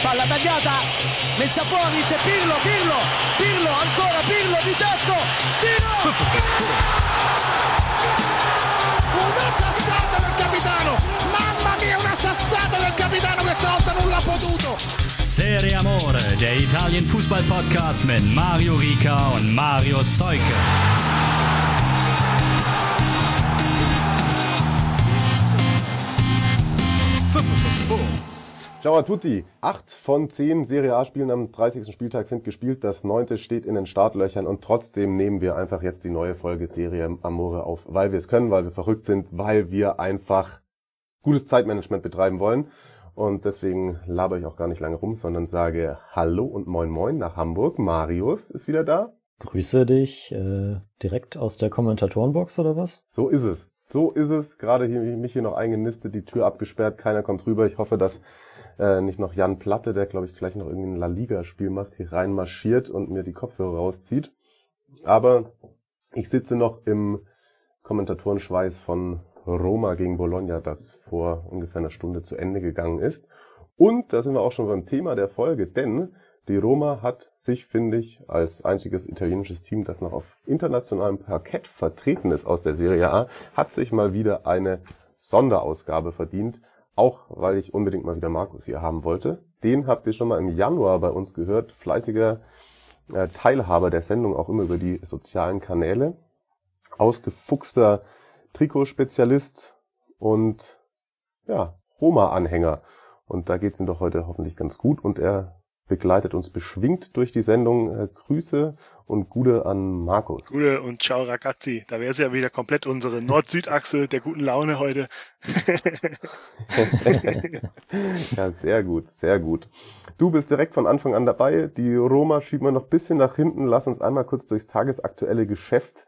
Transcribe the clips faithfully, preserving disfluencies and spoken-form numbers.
palla tagliata, messa fuori, c'è Pirlo, Pirlo, Pirlo, ancora Pirlo di tacco, tiro! Una sassata del capitano, mamma mia, una sassata del capitano, questa volta non l'ha potuto. Serie Amore, der Italien-Fußball-Podcast mit Mario Rica und Mario Seuke. Ciao a tutti. Acht von zehn Serie A-Spielen am dreißigsten Spieltag sind gespielt. Das neunte steht in den Startlöchern und trotzdem nehmen wir einfach jetzt die neue Folge Serie Amore auf, weil wir es können, weil wir verrückt sind, weil wir einfach gutes Zeitmanagement betreiben wollen. Und deswegen laber ich auch gar nicht lange rum, sondern sage Hallo und Moin Moin nach Hamburg. Marius ist wieder da. Grüße dich äh, direkt aus der Kommentatorenbox oder was? So ist es. So ist es. Gerade hier mich hier noch eingenistet, die Tür abgesperrt, keiner kommt rüber. Ich hoffe, dass äh, nicht noch Jan Platte, der glaube ich gleich noch irgendwie ein La Liga-Spiel macht, hier reinmarschiert und mir die Kopfhörer rauszieht. Aber ich sitze noch im Kommentatorenschweiß von Roma gegen Bologna, das vor ungefähr einer Stunde zu Ende gegangen ist. Und da sind wir auch schon beim Thema der Folge, denn die Roma hat sich, finde ich, als einziges italienisches Team, das noch auf internationalem Parkett vertreten ist aus der Serie A, hat sich mal wieder eine Sonderausgabe verdient, auch weil ich unbedingt mal wieder Markus hier haben wollte. Den habt ihr schon mal im Januar bei uns gehört, fleißiger äh, Teilhaber der Sendung, auch immer über die sozialen Kanäle, ausgefuchster Trikotspezialist und ja, Roma-Anhänger. Und da geht's ihm doch heute hoffentlich ganz gut und er begleitet uns beschwingt durch die Sendung. Äh, Grüße und Gute an Markus. Gute und ciao ragazzi. Da wäre es ja wieder komplett unsere Nord-Süd-Achse der guten Laune heute. Ja, sehr gut, sehr gut. Du bist direkt von Anfang an dabei. Die Roma schieben wir noch ein bisschen nach hinten. Lass uns einmal kurz durchs tagesaktuelle Geschäft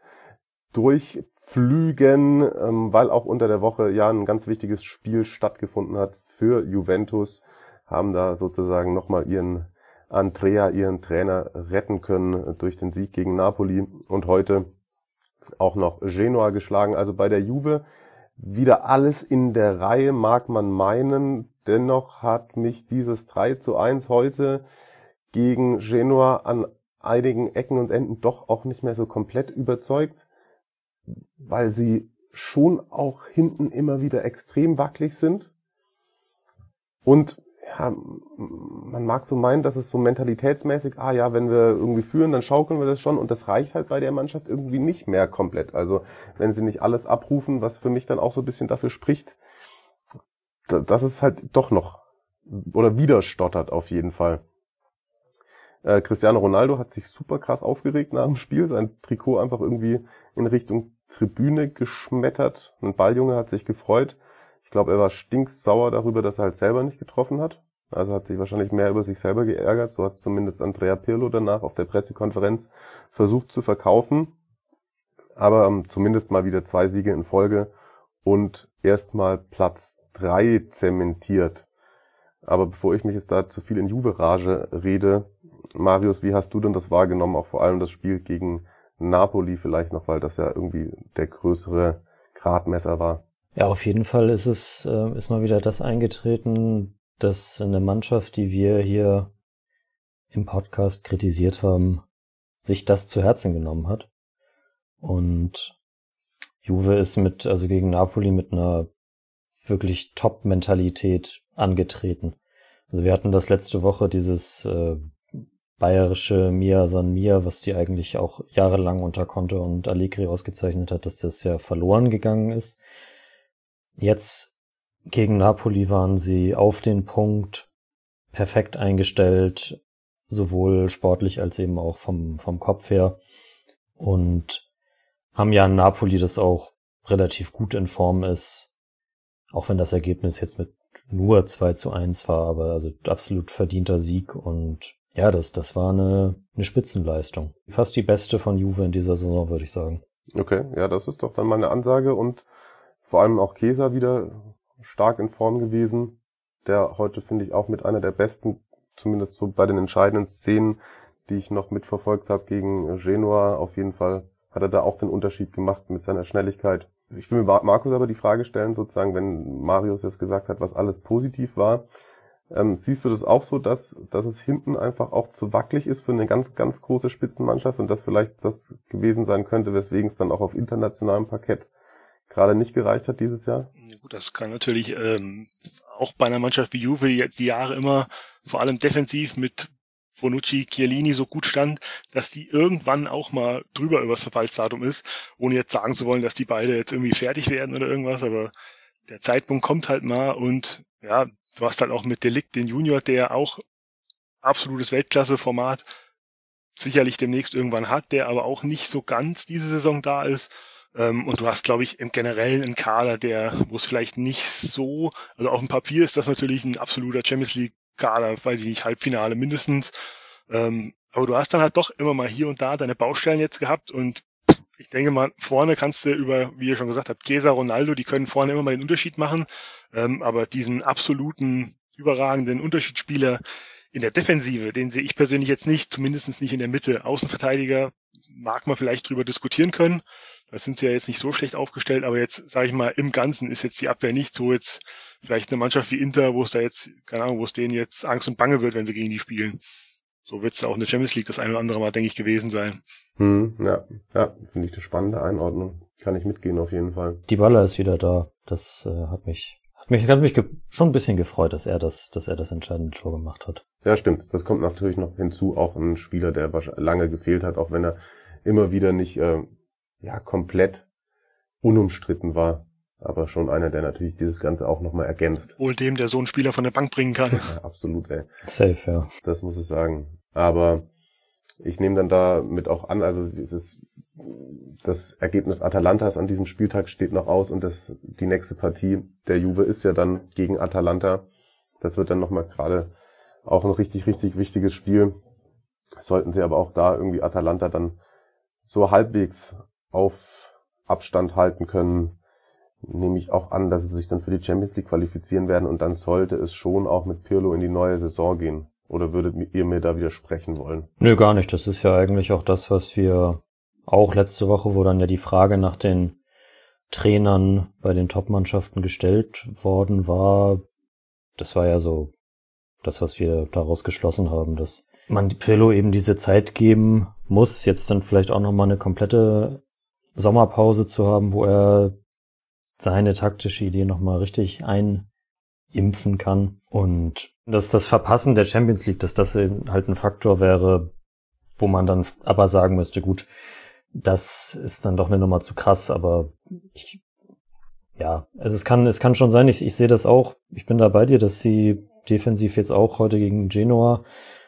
durchflügen, ähm, weil auch unter der Woche ja ein ganz wichtiges Spiel stattgefunden hat für Juventus. Haben da sozusagen nochmal ihren Andrea, ihren Trainer, retten können durch den Sieg gegen Napoli und heute auch noch Genoa geschlagen. Also bei der Juve wieder alles in der Reihe, mag man meinen. Dennoch hat mich dieses drei zu eins heute gegen Genoa an einigen Ecken und Enden doch auch nicht mehr so komplett überzeugt, weil sie schon auch hinten immer wieder extrem wackelig sind. Und ja, man mag so meinen, dass es so mentalitätsmäßig, ah ja, wenn wir irgendwie führen, dann schaukeln wir das schon und das reicht halt bei der Mannschaft irgendwie nicht mehr komplett. Also wenn sie nicht alles abrufen, was für mich dann auch so ein bisschen dafür spricht, dass es halt doch noch oder wieder stottert auf jeden Fall. Äh, Cristiano Ronaldo hat sich super krass aufgeregt nach dem Spiel, sein Trikot einfach irgendwie in Richtung Tribüne geschmettert. Ein Balljunge hat sich gefreut. Ich glaube, er war stinksauer darüber, dass er halt selber nicht getroffen hat. Also hat sich wahrscheinlich mehr über sich selber geärgert. So hat es zumindest Andrea Pirlo danach auf der Pressekonferenz versucht zu verkaufen. Aber ähm, zumindest mal wieder zwei Siege in Folge und erstmal Platz drei zementiert. Aber bevor ich mich jetzt da zu viel in Juve-Rage rede, Marius, wie hast du denn das wahrgenommen? Auch vor allem das Spiel gegen Napoli vielleicht noch, weil das ja irgendwie der größere Gradmesser war. Ja, auf jeden Fall ist es, äh, ist mal wieder das eingetreten, dass eine Mannschaft, die wir hier im Podcast kritisiert haben, sich das zu Herzen genommen hat. Und Juve ist mit, also gegen Napoli mit einer wirklich Top-Mentalität angetreten. Also wir hatten das letzte Woche, dieses äh, bayerische Mia San Mia, was die eigentlich auch jahrelang unter Conte und Allegri ausgezeichnet hat, dass das ja verloren gegangen ist. Jetzt gegen Napoli waren sie auf den Punkt, perfekt eingestellt, sowohl sportlich als eben auch vom vom Kopf her und haben ja in Napoli, das auch relativ gut in Form ist, auch wenn das Ergebnis jetzt mit nur zwei zu eins war, aber also absolut verdienter Sieg und ja, das das war eine eine Spitzenleistung. Fast die beste von Juve in dieser Saison, würde ich sagen. Okay, ja, das ist doch dann mal eine Ansage und vor allem auch Chiesa wieder stark in Form gewesen, der heute, finde ich, auch mit einer der besten, zumindest so bei den entscheidenden Szenen, die ich noch mitverfolgt habe gegen Genoa, auf jeden Fall hat er da auch den Unterschied gemacht mit seiner Schnelligkeit. Ich will mir Markus aber die Frage stellen, sozusagen, wenn Marius jetzt gesagt hat, was alles positiv war, Ähm, siehst du das auch so, dass, dass es hinten einfach auch zu wackelig ist für eine ganz, ganz große Spitzenmannschaft und das vielleicht das gewesen sein könnte, weswegen es dann auch auf internationalem Parkett gerade nicht gereicht hat dieses Jahr? Ja, gut, das kann natürlich ähm, auch bei einer Mannschaft wie Juve, die jetzt die Jahre immer vor allem defensiv mit Bonucci, Chiellini so gut stand, dass die irgendwann auch mal drüber übers Verfallsdatum ist, ohne jetzt sagen zu wollen, dass die beide jetzt irgendwie fertig werden oder irgendwas, aber der Zeitpunkt kommt halt mal und ja, du hast halt auch mit De Ligt den Junior, der auch absolutes Weltklasse-Format sicherlich demnächst irgendwann hat, der aber auch nicht so ganz diese Saison da ist. Und du hast, glaube ich, im Generellen einen Kader, der, wo es vielleicht nicht so, also auf dem Papier ist das natürlich ein absoluter Champions League Kader, weiß ich nicht, Halbfinale mindestens. Aber du hast dann halt doch immer mal hier und da deine Baustellen jetzt gehabt und ich denke mal, vorne kannst du über, wie ihr schon gesagt habt, Chiesa, Ronaldo, die können vorne immer mal den Unterschied machen. Aber diesen absoluten, überragenden Unterschiedsspieler in der Defensive, den sehe ich persönlich jetzt nicht, zumindest nicht in der Mitte. Außenverteidiger mag man vielleicht drüber diskutieren können. Da sind sie ja jetzt nicht so schlecht aufgestellt, aber jetzt, sage ich mal, im Ganzen ist jetzt die Abwehr nicht so jetzt vielleicht eine Mannschaft wie Inter, wo es da jetzt, keine Ahnung, wo es denen jetzt Angst und Bange wird, wenn sie gegen die spielen. So wird es auch in der Champions League das ein oder andere Mal, denke ich, gewesen sein. Hm, ja, ja, finde ich eine spannende Einordnung. Kann ich mitgehen auf jeden Fall. Dybala ist wieder da. Das äh, hat mich Hat mich, hat mich ge- schon ein bisschen gefreut, dass er das, dass er das entscheidende Tor gemacht hat. Ja, stimmt. Das kommt natürlich noch hinzu. Auch ein Spieler, der lange gefehlt hat, auch wenn er immer wieder nicht äh, ja komplett unumstritten war. Aber schon einer, der natürlich dieses Ganze auch nochmal ergänzt. Wohl dem, der so einen Spieler von der Bank bringen kann. Ja, absolut, ey. Safe, ja. Das muss ich sagen. Aber ich nehme dann damit auch an, also dieses, das Ergebnis Atalantas an diesem Spieltag steht noch aus und das, die nächste Partie der Juve ist ja dann gegen Atalanta. Das wird dann nochmal gerade auch ein richtig, richtig wichtiges Spiel. Sollten sie aber auch da irgendwie Atalanta dann so halbwegs auf Abstand halten können, nehme ich auch an, dass sie sich dann für die Champions League qualifizieren werden und dann sollte es schon auch mit Pirlo in die neue Saison gehen. Oder würdet ihr mir da widersprechen wollen? Nö, gar nicht. Das ist ja eigentlich auch das, was wir auch letzte Woche, wo dann ja die Frage nach den Trainern bei den Top-Mannschaften gestellt worden war. Das war ja so das, was wir daraus geschlossen haben, dass man Pirlo eben diese Zeit geben muss, jetzt dann vielleicht auch nochmal eine komplette Sommerpause zu haben, wo er seine taktische Idee nochmal richtig einimpfen kann. Und dass das Verpassen der Champions League, dass das eben halt ein Faktor wäre, wo man dann aber sagen müsste, gut, das ist dann doch eine Nummer zu krass, aber ich, ja, also es kann, es kann schon sein, ich, ich sehe das auch, ich bin da bei dir, dass sie defensiv jetzt auch heute gegen Genoa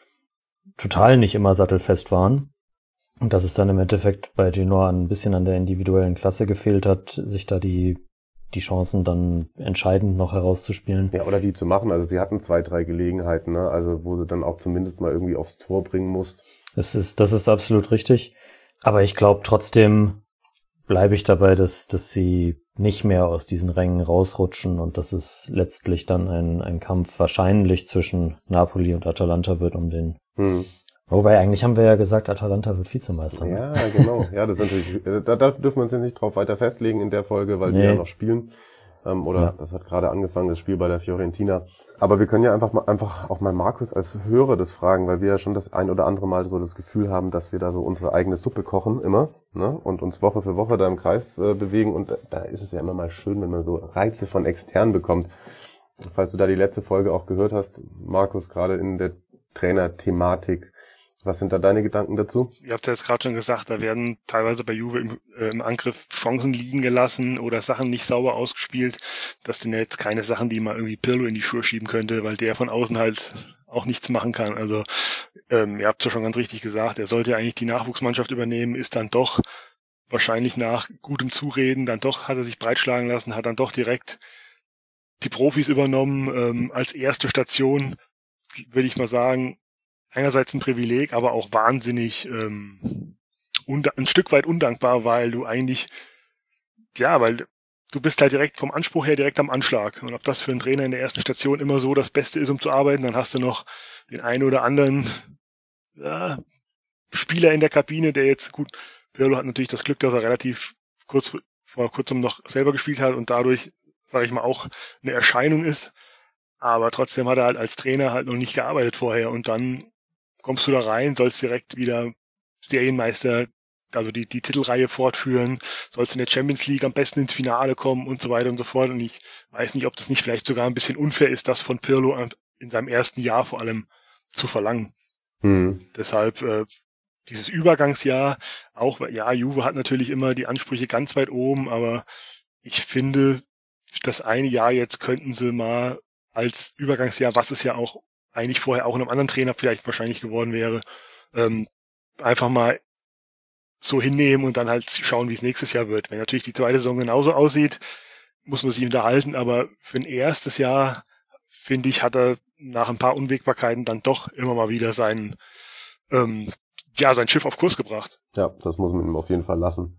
total nicht immer sattelfest waren. Und dass es dann im Endeffekt bei Genoa ein bisschen an der individuellen Klasse gefehlt hat, sich da die die Chancen dann entscheidend noch herauszuspielen. Ja, oder die zu machen. Also sie hatten zwei, drei Gelegenheiten, ne? Also wo sie dann auch zumindest mal irgendwie aufs Tor bringen musst. Das ist, das ist absolut richtig. Aber ich glaube trotzdem bleibe ich dabei, dass, dass sie nicht mehr aus diesen Rängen rausrutschen und dass es letztlich dann ein, ein Kampf wahrscheinlich zwischen Napoli und Atalanta wird um den. Hm. Wobei, eigentlich haben wir ja gesagt, Atalanta wird Vizemeister. Ja, ne? Genau. Ja, das ist natürlich, da, da dürfen wir uns jetzt nicht drauf weiter festlegen in der Folge, weil nee. die ja noch spielen. Ähm, oder ja. Das hat gerade angefangen, das Spiel bei der Fiorentina. Aber wir können ja einfach mal, einfach auch mal Markus als Hörer das fragen, weil wir ja schon das ein oder andere Mal so das Gefühl haben, dass wir da so unsere eigene Suppe kochen immer, ne? Und uns Woche für Woche da im Kreis äh, bewegen. Und äh, da ist es ja immer mal schön, wenn man so Reize von extern bekommt. Falls du da die letzte Folge auch gehört hast, Markus, gerade in der Trainerthematik, was sind da deine Gedanken dazu? Ihr habt ja jetzt gerade schon gesagt, da werden teilweise bei Juve im, äh, im Angriff Chancen liegen gelassen oder Sachen nicht sauber ausgespielt. Das sind ja jetzt keine Sachen, die man irgendwie Pirlo in die Schuhe schieben könnte, weil der von außen halt auch nichts machen kann. Also ähm, ihr habt ja schon ganz richtig gesagt, er sollte eigentlich die Nachwuchsmannschaft übernehmen, ist dann doch wahrscheinlich nach gutem Zureden, dann doch hat er sich breitschlagen lassen, hat dann doch direkt die Profis übernommen. Ähm, als erste Station, würde ich mal sagen, einerseits ein Privileg, aber auch wahnsinnig ähm, und, ein Stück weit undankbar, weil du eigentlich, ja, weil du bist halt direkt vom Anspruch her direkt am Anschlag. Und ob das für einen Trainer in der ersten Station immer so das Beste ist, um zu arbeiten, dann hast du noch den einen oder anderen ja, Spieler in der Kabine, der jetzt, gut, Pirlo hat natürlich das Glück, dass er relativ kurz vor kurzem noch selber gespielt hat und dadurch, sage ich mal, auch eine Erscheinung ist. aber trotzdem hat er halt als Trainer halt noch nicht gearbeitet vorher und dann kommst du da rein, sollst direkt wieder Serienmeister, also die, die Titelreihe fortführen, sollst in der Champions League am besten ins Finale kommen und so weiter und so fort. Und ich weiß nicht, ob das nicht vielleicht sogar ein bisschen unfair ist, das von Pirlo in seinem ersten Jahr vor allem zu verlangen. Hm. Deshalb äh, dieses Übergangsjahr, auch, ja, Juve hat natürlich immer die Ansprüche ganz weit oben, aber ich finde, das eine Jahr jetzt könnten sie mal als Übergangsjahr, was es ja auch eigentlich vorher auch einem anderen Trainer vielleicht wahrscheinlich geworden wäre, ähm, einfach mal so hinnehmen und dann halt schauen, wie es nächstes Jahr wird. Wenn natürlich die zweite Saison genauso aussieht, muss man sich unterhalten, aber für ein erstes Jahr, finde ich, hat er nach ein paar Unwägbarkeiten dann doch immer mal wieder sein, ähm, ja, sein Schiff auf Kurs gebracht. Ja, das muss man ihm auf jeden Fall lassen.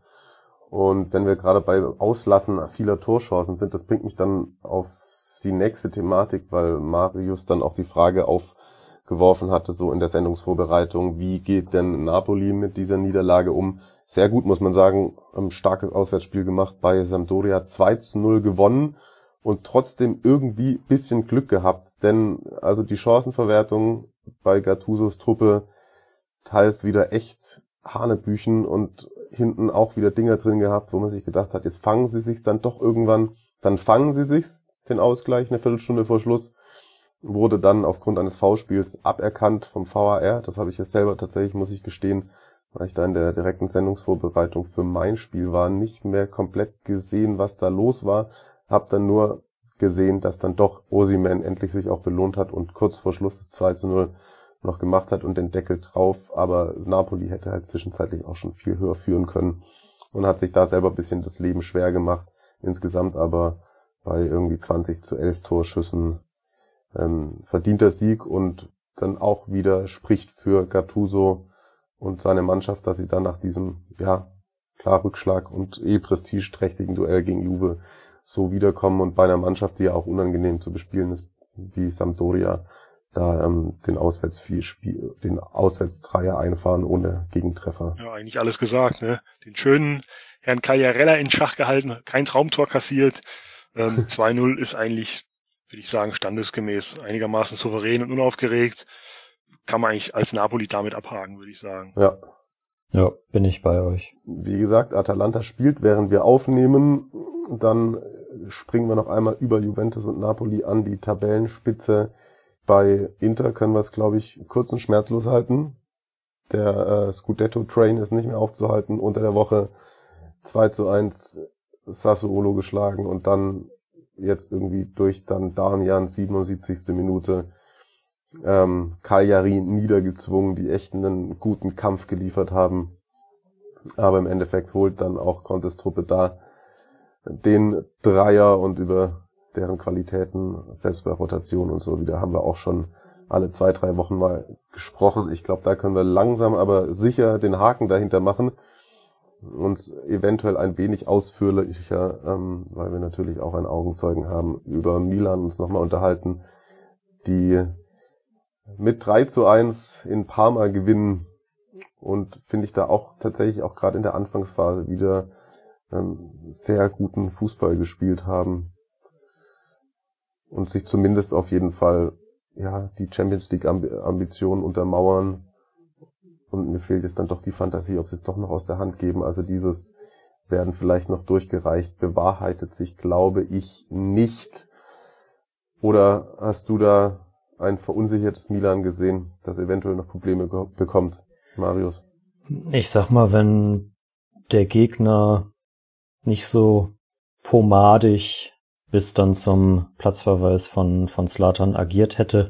Und wenn wir gerade bei Auslassen vieler Torchancen sind, das bringt mich dann auf die nächste Thematik, weil Marius dann auch die Frage aufgeworfen hatte, so in der Sendungsvorbereitung, wie geht denn Napoli mit dieser Niederlage um? Sehr gut, muss man sagen, ein starkes Auswärtsspiel gemacht bei Sampdoria, zwei zu null gewonnen und trotzdem irgendwie bisschen Glück gehabt, denn also die Chancenverwertung bei Gattusos Truppe teils wieder echt Hanebüchen und hinten auch wieder Dinger drin gehabt, wo man sich gedacht hat, jetzt fangen sie sich's dann doch irgendwann, dann fangen sie sich's, den Ausgleich, eine Viertelstunde vor Schluss, wurde dann aufgrund eines Foulspiels aberkannt vom V A R, das habe ich jetzt selber tatsächlich, muss ich gestehen, weil ich da in der direkten Sendungsvorbereitung für mein Spiel war, nicht mehr komplett gesehen, was da los war, habe dann nur gesehen, dass dann doch Osimhen endlich sich auch belohnt hat und kurz vor Schluss das zwei zu null noch gemacht hat und den Deckel drauf, aber Napoli hätte halt zwischenzeitlich auch schon viel höher führen können und hat sich da selber ein bisschen das Leben schwer gemacht, insgesamt aber bei irgendwie zwanzig zu elf Torschüssen ähm, verdienter Sieg und dann auch wieder spricht für Gattuso und seine Mannschaft, dass sie dann nach diesem, ja, klar Rückschlag und eh prestigeträchtigen Duell gegen Juve so wiederkommen und bei einer Mannschaft, die ja auch unangenehm zu bespielen ist, wie Sampdoria, da ähm, den Auswärtsspiel, den Auswärtsdreier einfahren ohne Gegentreffer. Ja, eigentlich alles gesagt, ne? Den schönen Herrn Cagliarella in Schach gehalten, kein Traumtor kassiert. Ähm, zwei null ist eigentlich, würde ich sagen, standesgemäß, einigermaßen souverän und unaufgeregt. Kann man eigentlich als Napoli damit abhaken, würde ich sagen. Ja. Ja, bin ich bei euch. Wie gesagt, Atalanta spielt, während wir aufnehmen. Dann springen wir noch einmal über Juventus und Napoli an die Tabellenspitze. Bei Inter können wir es, glaube ich, kurz und schmerzlos halten. Der äh, Scudetto-Train ist nicht mehr aufzuhalten. Unter der Woche zwei zu eins Sassuolo geschlagen und dann jetzt irgendwie durch dann Darmian siebenundsiebzigste Minute ähm, Cagliari niedergezwungen, die echt einen guten Kampf geliefert haben. Aber im Endeffekt holt dann auch Contes Truppe da den Dreier und über deren Qualitäten, selbst bei Rotation und so wieder, haben wir auch schon alle zwei, drei Wochen mal gesprochen. Ich glaube, da können wir langsam aber sicher den Haken dahinter machen. Uns eventuell ein wenig ausführlicher, ähm, weil wir natürlich auch einen Augenzeugen haben, über Milan uns nochmal unterhalten, die mit drei zu eins in Parma gewinnen und finde ich da auch tatsächlich auch gerade in der Anfangsphase wieder ähm, sehr guten Fußball gespielt haben und sich zumindest auf jeden Fall ja die Champions League Ambitionen untermauern. Und mir fehlt jetzt dann doch die Fantasie, ob sie es doch noch aus der Hand geben. Also dieses werden vielleicht noch durchgereicht, bewahrheitet sich, glaube ich, nicht. Oder hast du da ein verunsichertes Milan gesehen, das eventuell noch Probleme ge- bekommt, Marius? Ich sag mal, wenn der Gegner nicht so pomadig bis dann zum Platzverweis von von Zlatan agiert hätte,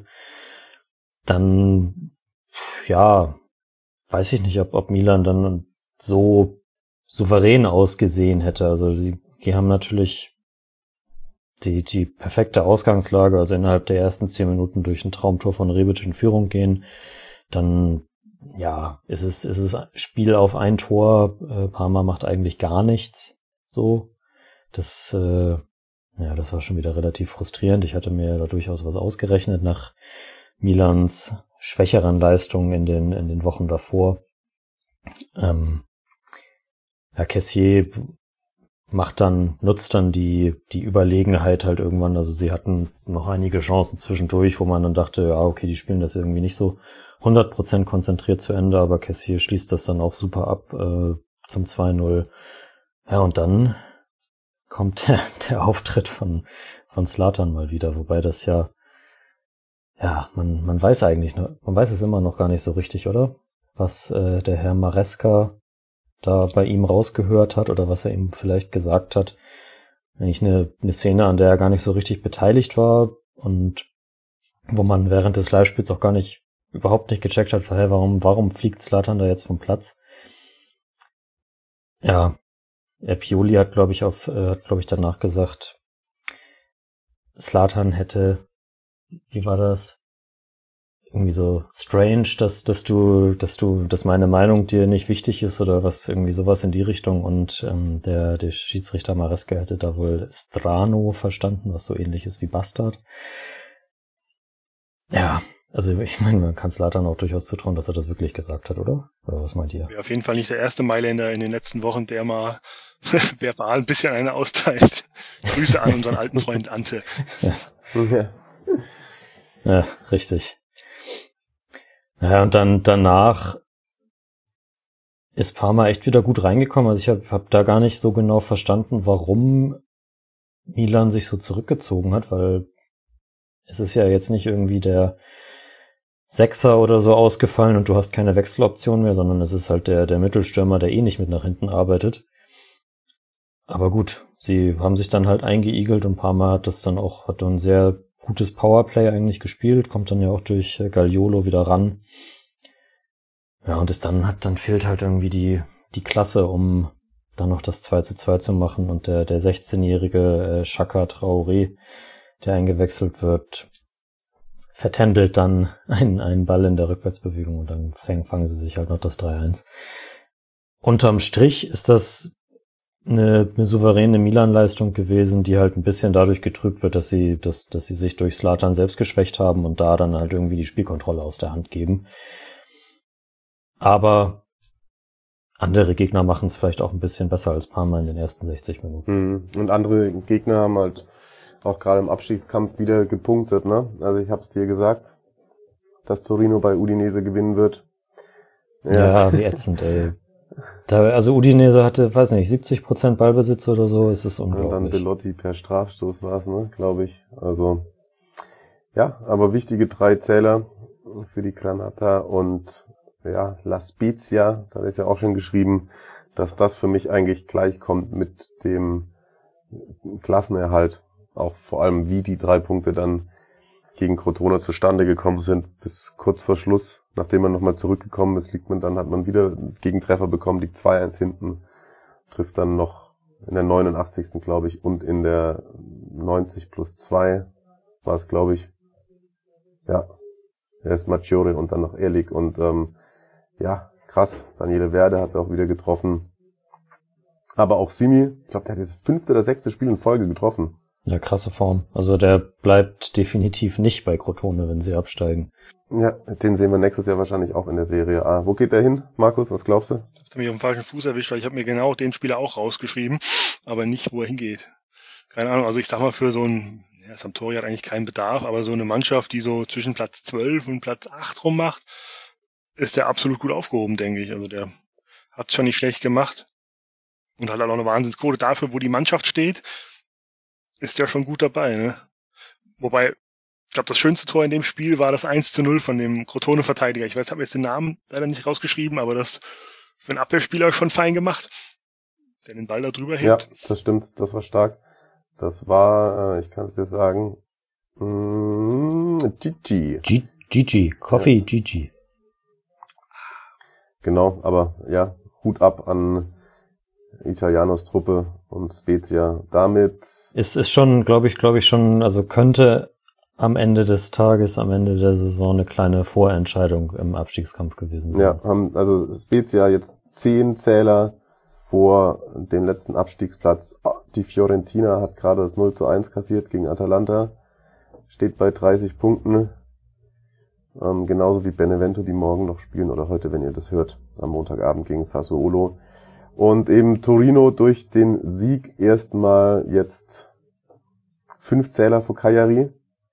dann, ja, weiß ich nicht, ob, ob Milan dann so souverän ausgesehen hätte. Also die, die haben natürlich die, die perfekte Ausgangslage, also innerhalb der ersten zehn Minuten durch ein Traumtor von Rebic in Führung gehen. Dann, ja, ist es, ist es Spiel auf ein Tor. Äh, Parma macht eigentlich gar nichts. So. Das, äh, ja, das war schon wieder relativ frustrierend. Ich hatte mir da durchaus was ausgerechnet nach Milans schwächeren Leistungen in den in den Wochen davor. Ähm, Herr Kessier macht dann, nutzt dann die, die Überlegenheit halt irgendwann. Also sie hatten noch einige Chancen zwischendurch, wo man dann dachte, ja, okay, die spielen das irgendwie nicht so hundert Prozent konzentriert zu Ende, aber Kessier schließt das dann auch super ab äh, zum zwei null. Ja, und dann kommt der, der Auftritt von, von Zlatan mal wieder, wobei das ja, ja, man, man weiß eigentlich, man weiß es immer noch gar nicht so richtig, oder? Was äh, der Herr Maresca da bei ihm rausgehört hat oder was er ihm vielleicht gesagt hat. Eigentlich eine, eine Szene, an der er gar nicht so richtig beteiligt war und wo man während des Live-Spiels auch gar nicht, überhaupt nicht gecheckt hat, hey, warum, warum fliegt Zlatan da jetzt vom Platz? Ja, Pioli hat, glaube ich, auf, äh, hat, glaube ich, danach gesagt, Zlatan hätte, wie war das? Irgendwie so strange, dass, dass du, dass du, dass meine Meinung dir nicht wichtig ist oder was, irgendwie sowas in die Richtung. Und ähm, der, der Schiedsrichter Maresca hätte da wohl Strano verstanden, was so ähnlich ist wie Bastard. Ja, also ich meine, man kann Zlatan auch durchaus zutrauen, dass er das wirklich gesagt hat, oder? Oder was meint ihr? Ja, auf jeden Fall nicht der erste Mailänder in den letzten Wochen, der mal verbal ein bisschen eine austeilt. Grüße an unseren alten Freund Ante. Ja, Ja. ja richtig. Naja, und dann danach ist Parma echt wieder gut reingekommen. Also ich habe hab da gar nicht so genau verstanden, warum Milan sich so zurückgezogen hat, weil es ist ja jetzt nicht irgendwie der Sechser oder so ausgefallen und du hast keine Wechseloption mehr, sondern es ist halt der, der Mittelstürmer, der eh nicht mit nach hinten arbeitet. Aber gut, sie haben sich dann halt eingeigelt und Parma hat das dann auch, hat dann ein sehr gutes Powerplay eigentlich gespielt, kommt dann ja auch durch Gagliolo wieder ran. Ja, und es dann hat, dann fehlt halt irgendwie die, die Klasse, um dann noch das zwei zu zwei zu machen und der, der sechzehnjährige äh, Chaka Traoré, der eingewechselt wird, vertändelt dann einen, einen Ball in der Rückwärtsbewegung und dann fangen, fangen sie sich halt noch das drei eins. Unterm Strich ist das eine, eine souveräne Milan-Leistung gewesen, die halt ein bisschen dadurch getrübt wird, dass sie, dass, dass sie sich durch Zlatan selbst geschwächt haben und da dann halt irgendwie die Spielkontrolle aus der Hand geben. Aber andere Gegner machen es vielleicht auch ein bisschen besser als Parma in den ersten sechzig Minuten. Und andere Gegner haben halt auch gerade im Abstiegskampf wieder gepunktet, ne? Also ich hab's dir gesagt, dass Torino bei Udinese gewinnen wird. Ja, ja wie ätzend, ey. Da, also Udinese hatte, weiß nicht, siebzig Prozent Ballbesitz oder so, ist es unglaublich. Und dann Belotti per Strafstoß war's, ne, glaube ich. Also, ja, aber wichtige drei Zähler für die Granata und, ja, La Spezia, da ist ja auch schon geschrieben, dass das für mich eigentlich gleich kommt mit dem Klassenerhalt. Auch vor allem, wie die drei Punkte dann gegen Crotone zustande gekommen sind, bis kurz vor Schluss. Nachdem man nochmal zurückgekommen ist, liegt man dann, hat man wieder Gegentreffer bekommen, liegt zwei eins hinten, trifft dann noch in der neunundachtzigsten glaube ich, und in der neunzig plus zwei war es, glaube ich. Ja, er ist Maggiore und dann noch Ehrlich und ähm, ja, krass. Daniele Werde hat auch wieder getroffen. Aber auch Simi, ich glaube, der hat das fünfte oder sechste Spiel in Folge getroffen. Ja, krasse Form. Also der bleibt definitiv nicht bei Crotone, wenn sie absteigen. Ja, den sehen wir nächstes Jahr wahrscheinlich auch in der Serie A. Wo geht der hin, Markus? Was glaubst du? Ich habe mich auf dem falschen Fuß erwischt, weil ich habe mir genau den Spieler auch rausgeschrieben, aber nicht, wo er hingeht. Keine Ahnung, also ich sag mal, für so ein, ja, Sampdoria hat eigentlich keinen Bedarf, aber so eine Mannschaft, die so zwischen Platz zwölf und Platz acht rummacht, ist der absolut gut aufgehoben, denke ich. Also der hat schon nicht schlecht gemacht und hat halt auch eine Wahnsinnsquote dafür, wo die Mannschaft steht, ist ja schon gut dabei, ne? Wobei, ich glaube, das schönste Tor in dem Spiel war das eins zu null von dem Crotone-Verteidiger. Ich weiß, ich habe jetzt den Namen leider nicht rausgeschrieben, aber das für einen Abwehrspieler schon fein gemacht, der den Ball da drüber hebt. Ja, das stimmt, das war stark. Das war, äh, ich kann es dir sagen, mm, Gigi. G- Gigi, Coffee ja. Gigi. Genau, aber ja, Hut ab an Italianos Truppe und Spezia. Damit es ist schon, glaube ich, glaube ich schon, also könnte am Ende des Tages, am Ende der Saison eine kleine Vorentscheidung im Abstiegskampf gewesen sein. Ja, haben also Spezia jetzt zehn Zähler vor dem letzten Abstiegsplatz. Die Fiorentina hat gerade das null zu eins kassiert gegen Atalanta, steht bei dreißig Punkten. Ähm, genauso wie Benevento, die morgen noch spielen oder heute, wenn ihr das hört, am Montagabend gegen Sassuolo. Und eben Torino durch den Sieg erstmal jetzt fünf Zähler vor Cagliari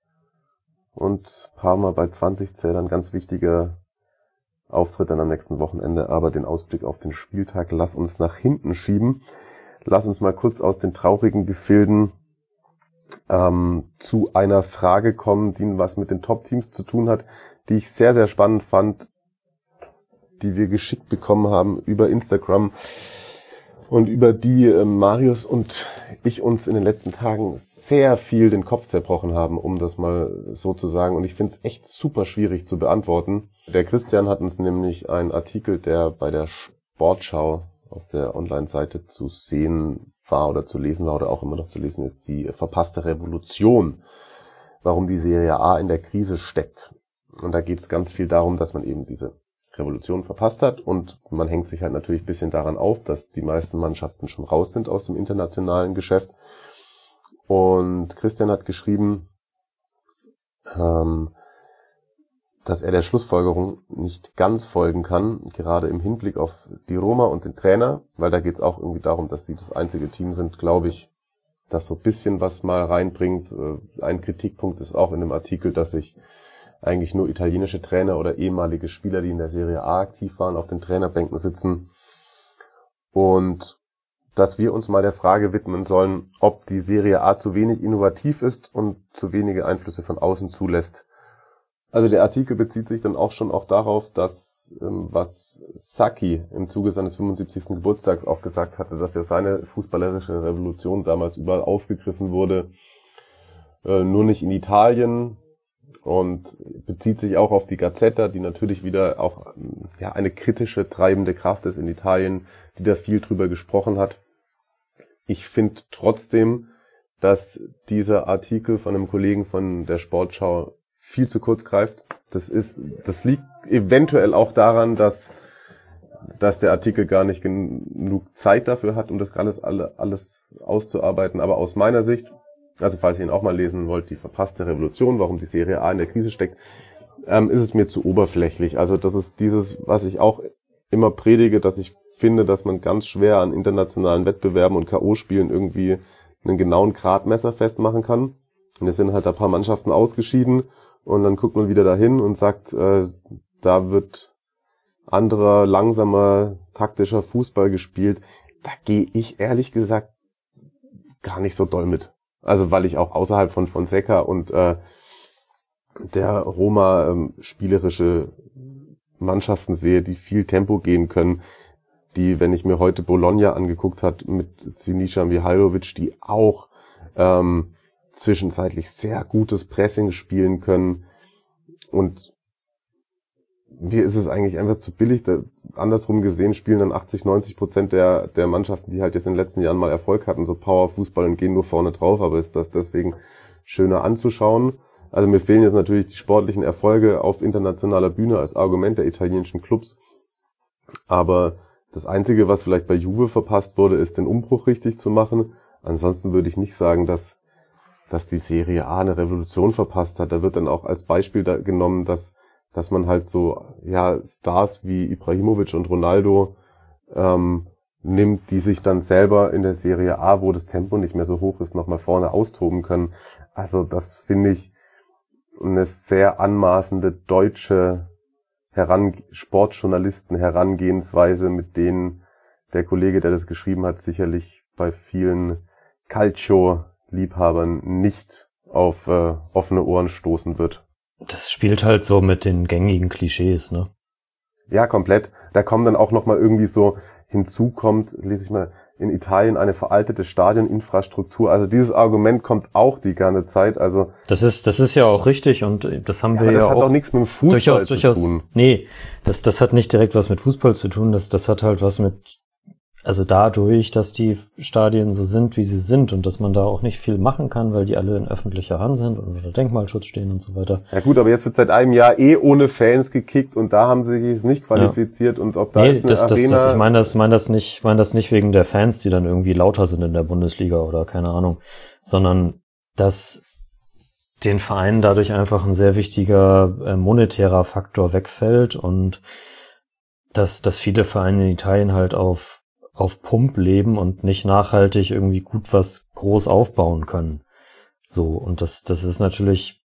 und Parma bei zwanzig Zählern. Ganz wichtiger Auftritt dann am nächsten Wochenende. Aber den Ausblick auf den Spieltag lass uns nach hinten schieben. Lass uns mal kurz aus den traurigen Gefilden ähm, zu einer Frage kommen, die was mit den Top-Teams zu tun hat, die ich sehr, sehr spannend fand, die wir geschickt bekommen haben über Instagram und über die äh, Marius und ich uns in den letzten Tagen sehr viel den Kopf zerbrochen haben, um das mal so zu sagen. Und ich finde es echt super schwierig zu beantworten. Der Christian hat uns nämlich einen Artikel, der bei der Sportschau auf der Online-Seite zu sehen war oder zu lesen war oder auch immer noch zu lesen ist, die verpasste Revolution, warum die Serie A in der Krise steckt. Und da geht es ganz viel darum, dass man eben diese Revolution verpasst hat und man hängt sich halt natürlich ein bisschen daran auf, dass die meisten Mannschaften schon raus sind aus dem internationalen Geschäft. Und Christian hat geschrieben, ähm, dass er der Schlussfolgerung nicht ganz folgen kann, gerade im Hinblick auf die Roma und den Trainer, weil da geht es auch irgendwie darum, dass sie das einzige Team sind, glaube ich, das so ein bisschen was mal reinbringt. Ein Kritikpunkt ist auch in dem Artikel, dass sich eigentlich nur italienische Trainer oder ehemalige Spieler, die in der Serie A aktiv waren, auf den Trainerbänken sitzen. Und dass wir uns mal der Frage widmen sollen, ob die Serie A zu wenig innovativ ist und zu wenige Einflüsse von außen zulässt. Also der Artikel bezieht sich dann auch schon auch darauf, dass ähm, was Sacchi im Zuge seines fünfundsiebzigsten Geburtstags auch gesagt hatte, dass ja seine fußballerische Revolution damals überall aufgegriffen wurde, äh, nur nicht in Italien, und bezieht sich auch auf die Gazzetta, die natürlich wieder auch ja eine kritische treibende Kraft ist in Italien, die da viel drüber gesprochen hat. Ich finde trotzdem, dass dieser Artikel von einem Kollegen von der Sportschau viel zu kurz greift. Das ist, das liegt eventuell auch daran, dass, dass der Artikel gar nicht genug Zeit dafür hat, um das alles, alle, alles auszuarbeiten. Aber aus meiner Sicht, also falls ihr ihn auch mal lesen wollt, die verpasste Revolution, warum die Serie A in der Krise steckt, ähm, ist es mir zu oberflächlich. Also das ist dieses, was ich auch immer predige, dass ich finde, dass man ganz schwer an internationalen Wettbewerben und K O-Spielen irgendwie einen genauen Gradmesser festmachen kann. Und es sind halt ein paar Mannschaften ausgeschieden und dann guckt man wieder dahin und sagt, äh, da wird anderer, langsamer, taktischer Fußball gespielt. Da gehe ich ehrlich gesagt gar nicht so doll mit. Also weil ich auch außerhalb von Fonseca und äh, der Roma ähm, spielerische Mannschaften sehe, die viel Tempo gehen können, die, wenn ich mir heute Bologna angeguckt hat mit Sinisa Mihajlovic, die auch ähm, zwischenzeitlich sehr gutes Pressing spielen können. Und mir ist es eigentlich einfach zu billig. Da, andersrum gesehen spielen dann achtzig, neunzig Prozent der der Mannschaften, die halt jetzt in den letzten Jahren mal Erfolg hatten, so Power-Fußball und gehen nur vorne drauf, aber ist das deswegen schöner anzuschauen. Also mir fehlen jetzt natürlich die sportlichen Erfolge auf internationaler Bühne als Argument der italienischen Clubs. Aber das Einzige, was vielleicht bei Juve verpasst wurde, ist den Umbruch richtig zu machen. Ansonsten würde ich nicht sagen, dass dass die Serie A eine Revolution verpasst hat. Da wird dann auch als Beispiel da genommen, dass dass man halt so ja Stars wie Ibrahimovic und Ronaldo ähm, nimmt, die sich dann selber in der Serie A, wo das Tempo nicht mehr so hoch ist, nochmal vorne austoben können. Also das finde ich eine sehr anmaßende deutsche Heran Sportjournalisten-Herangehensweise, mit denen der Kollege, der das geschrieben hat, sicherlich bei vielen Calcio-Liebhabern nicht auf äh, offene Ohren stoßen wird. Das spielt halt so mit den gängigen Klischees, ne? Ja, komplett. Da kommen dann auch nochmal irgendwie so, hinzu kommt, lese ich mal, in Italien eine veraltete Stadioninfrastruktur. Also dieses Argument kommt auch die ganze Zeit. Also das ist das ist ja auch richtig und das haben ja, wir das ja hat auch, auch nichts mit dem Fußball durchaus, zu durchaus, tun. Nee, das das hat nicht direkt was mit Fußball zu tun. Das das hat halt was mit, also dadurch, dass die Stadien so sind, wie sie sind und dass man da auch nicht viel machen kann, weil die alle in öffentlicher Hand sind und unter Denkmalschutz stehen und so weiter. Ja gut, aber jetzt wird seit einem Jahr eh ohne Fans gekickt und da haben sie sich jetzt nicht qualifiziert. Ja. Und ob da nee, ist eine das, Arena... Das, das, ich meine das, meine das nicht, meine das nicht wegen der Fans, die dann irgendwie lauter sind in der Bundesliga oder keine Ahnung, sondern dass den Vereinen dadurch einfach ein sehr wichtiger äh, monetärer Faktor wegfällt und dass, dass viele Vereine in Italien halt auf auf Pump leben und nicht nachhaltig irgendwie gut was groß aufbauen können. So, und das, das ist natürlich,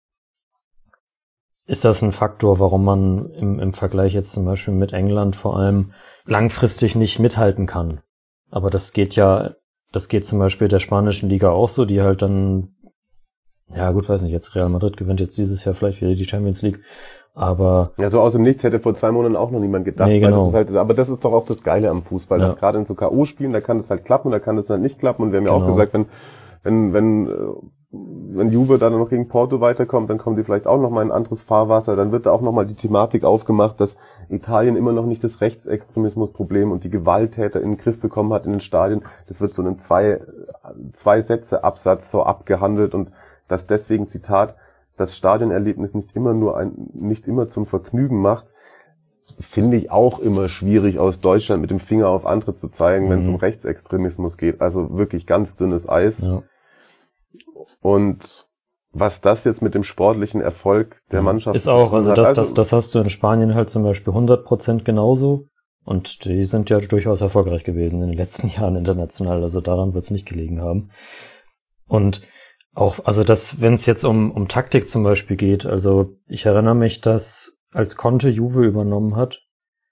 ist das ein Faktor, warum man im, im Vergleich jetzt zum Beispiel mit England vor allem langfristig nicht mithalten kann. Aber das geht ja, das geht zum Beispiel der spanischen Liga auch so, die halt dann, ja gut, weiß nicht, jetzt Real Madrid gewinnt jetzt dieses Jahr vielleicht wieder die Champions League, aber... Ja, so aus dem Nichts hätte vor zwei Monaten auch noch niemand gedacht. Nee, genau. Das ist halt, aber das ist doch auch das Geile am Fußball, ja. dass gerade in so K O-Spielen, da kann das halt klappen, da kann das halt nicht klappen. Und wir haben ja genau. auch gesagt, wenn, wenn, wenn, wenn Juve dann noch gegen Porto weiterkommt, dann kommen die vielleicht auch noch mal in ein anderes Fahrwasser. Dann wird da auch noch mal die Thematik aufgemacht, dass Italien immer noch nicht das Rechtsextremismusproblem und die Gewalttäter in den Griff bekommen hat in den Stadien. Das wird so in zwei, zwei Sätze Absatz so abgehandelt und dass deswegen, Zitat, das Stadionerlebnis nicht immer nur ein, nicht immer zum Vergnügen macht, finde ich auch immer schwierig, aus Deutschland mit dem Finger auf andere zu zeigen, mhm. wenn es um Rechtsextremismus geht. Also wirklich ganz dünnes Eis. Ja. Und was das jetzt mit dem sportlichen Erfolg der Mannschaft ist auch, also das, das, das hast du in Spanien halt zum Beispiel hundert Prozent genauso. Und die sind ja durchaus erfolgreich gewesen in den letzten Jahren international. Also daran wird es nicht gelegen haben. Und auch, also das, wenn es jetzt um, um Taktik zum Beispiel geht, also ich erinnere mich, dass als Conte Juve übernommen hat,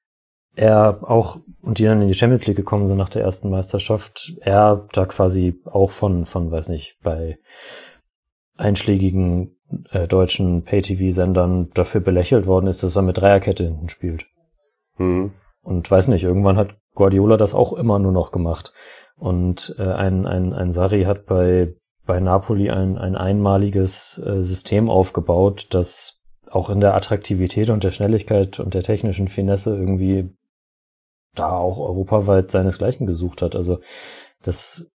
er auch, und die dann in die Champions League gekommen sind nach der ersten Meisterschaft, er da quasi auch von, von, weiß nicht, bei einschlägigen äh, deutschen Pay-T V-Sendern dafür belächelt worden ist, dass er mit Dreierkette hinten spielt. Mhm. Und weiß nicht, irgendwann hat Guardiola das auch immer nur noch gemacht. Und äh, ein, ein, ein Sarri hat bei bei Napoli ein, ein einmaliges äh, System aufgebaut, das auch in der Attraktivität und der Schnelligkeit und der technischen Finesse irgendwie da auch europaweit seinesgleichen gesucht hat. Also das,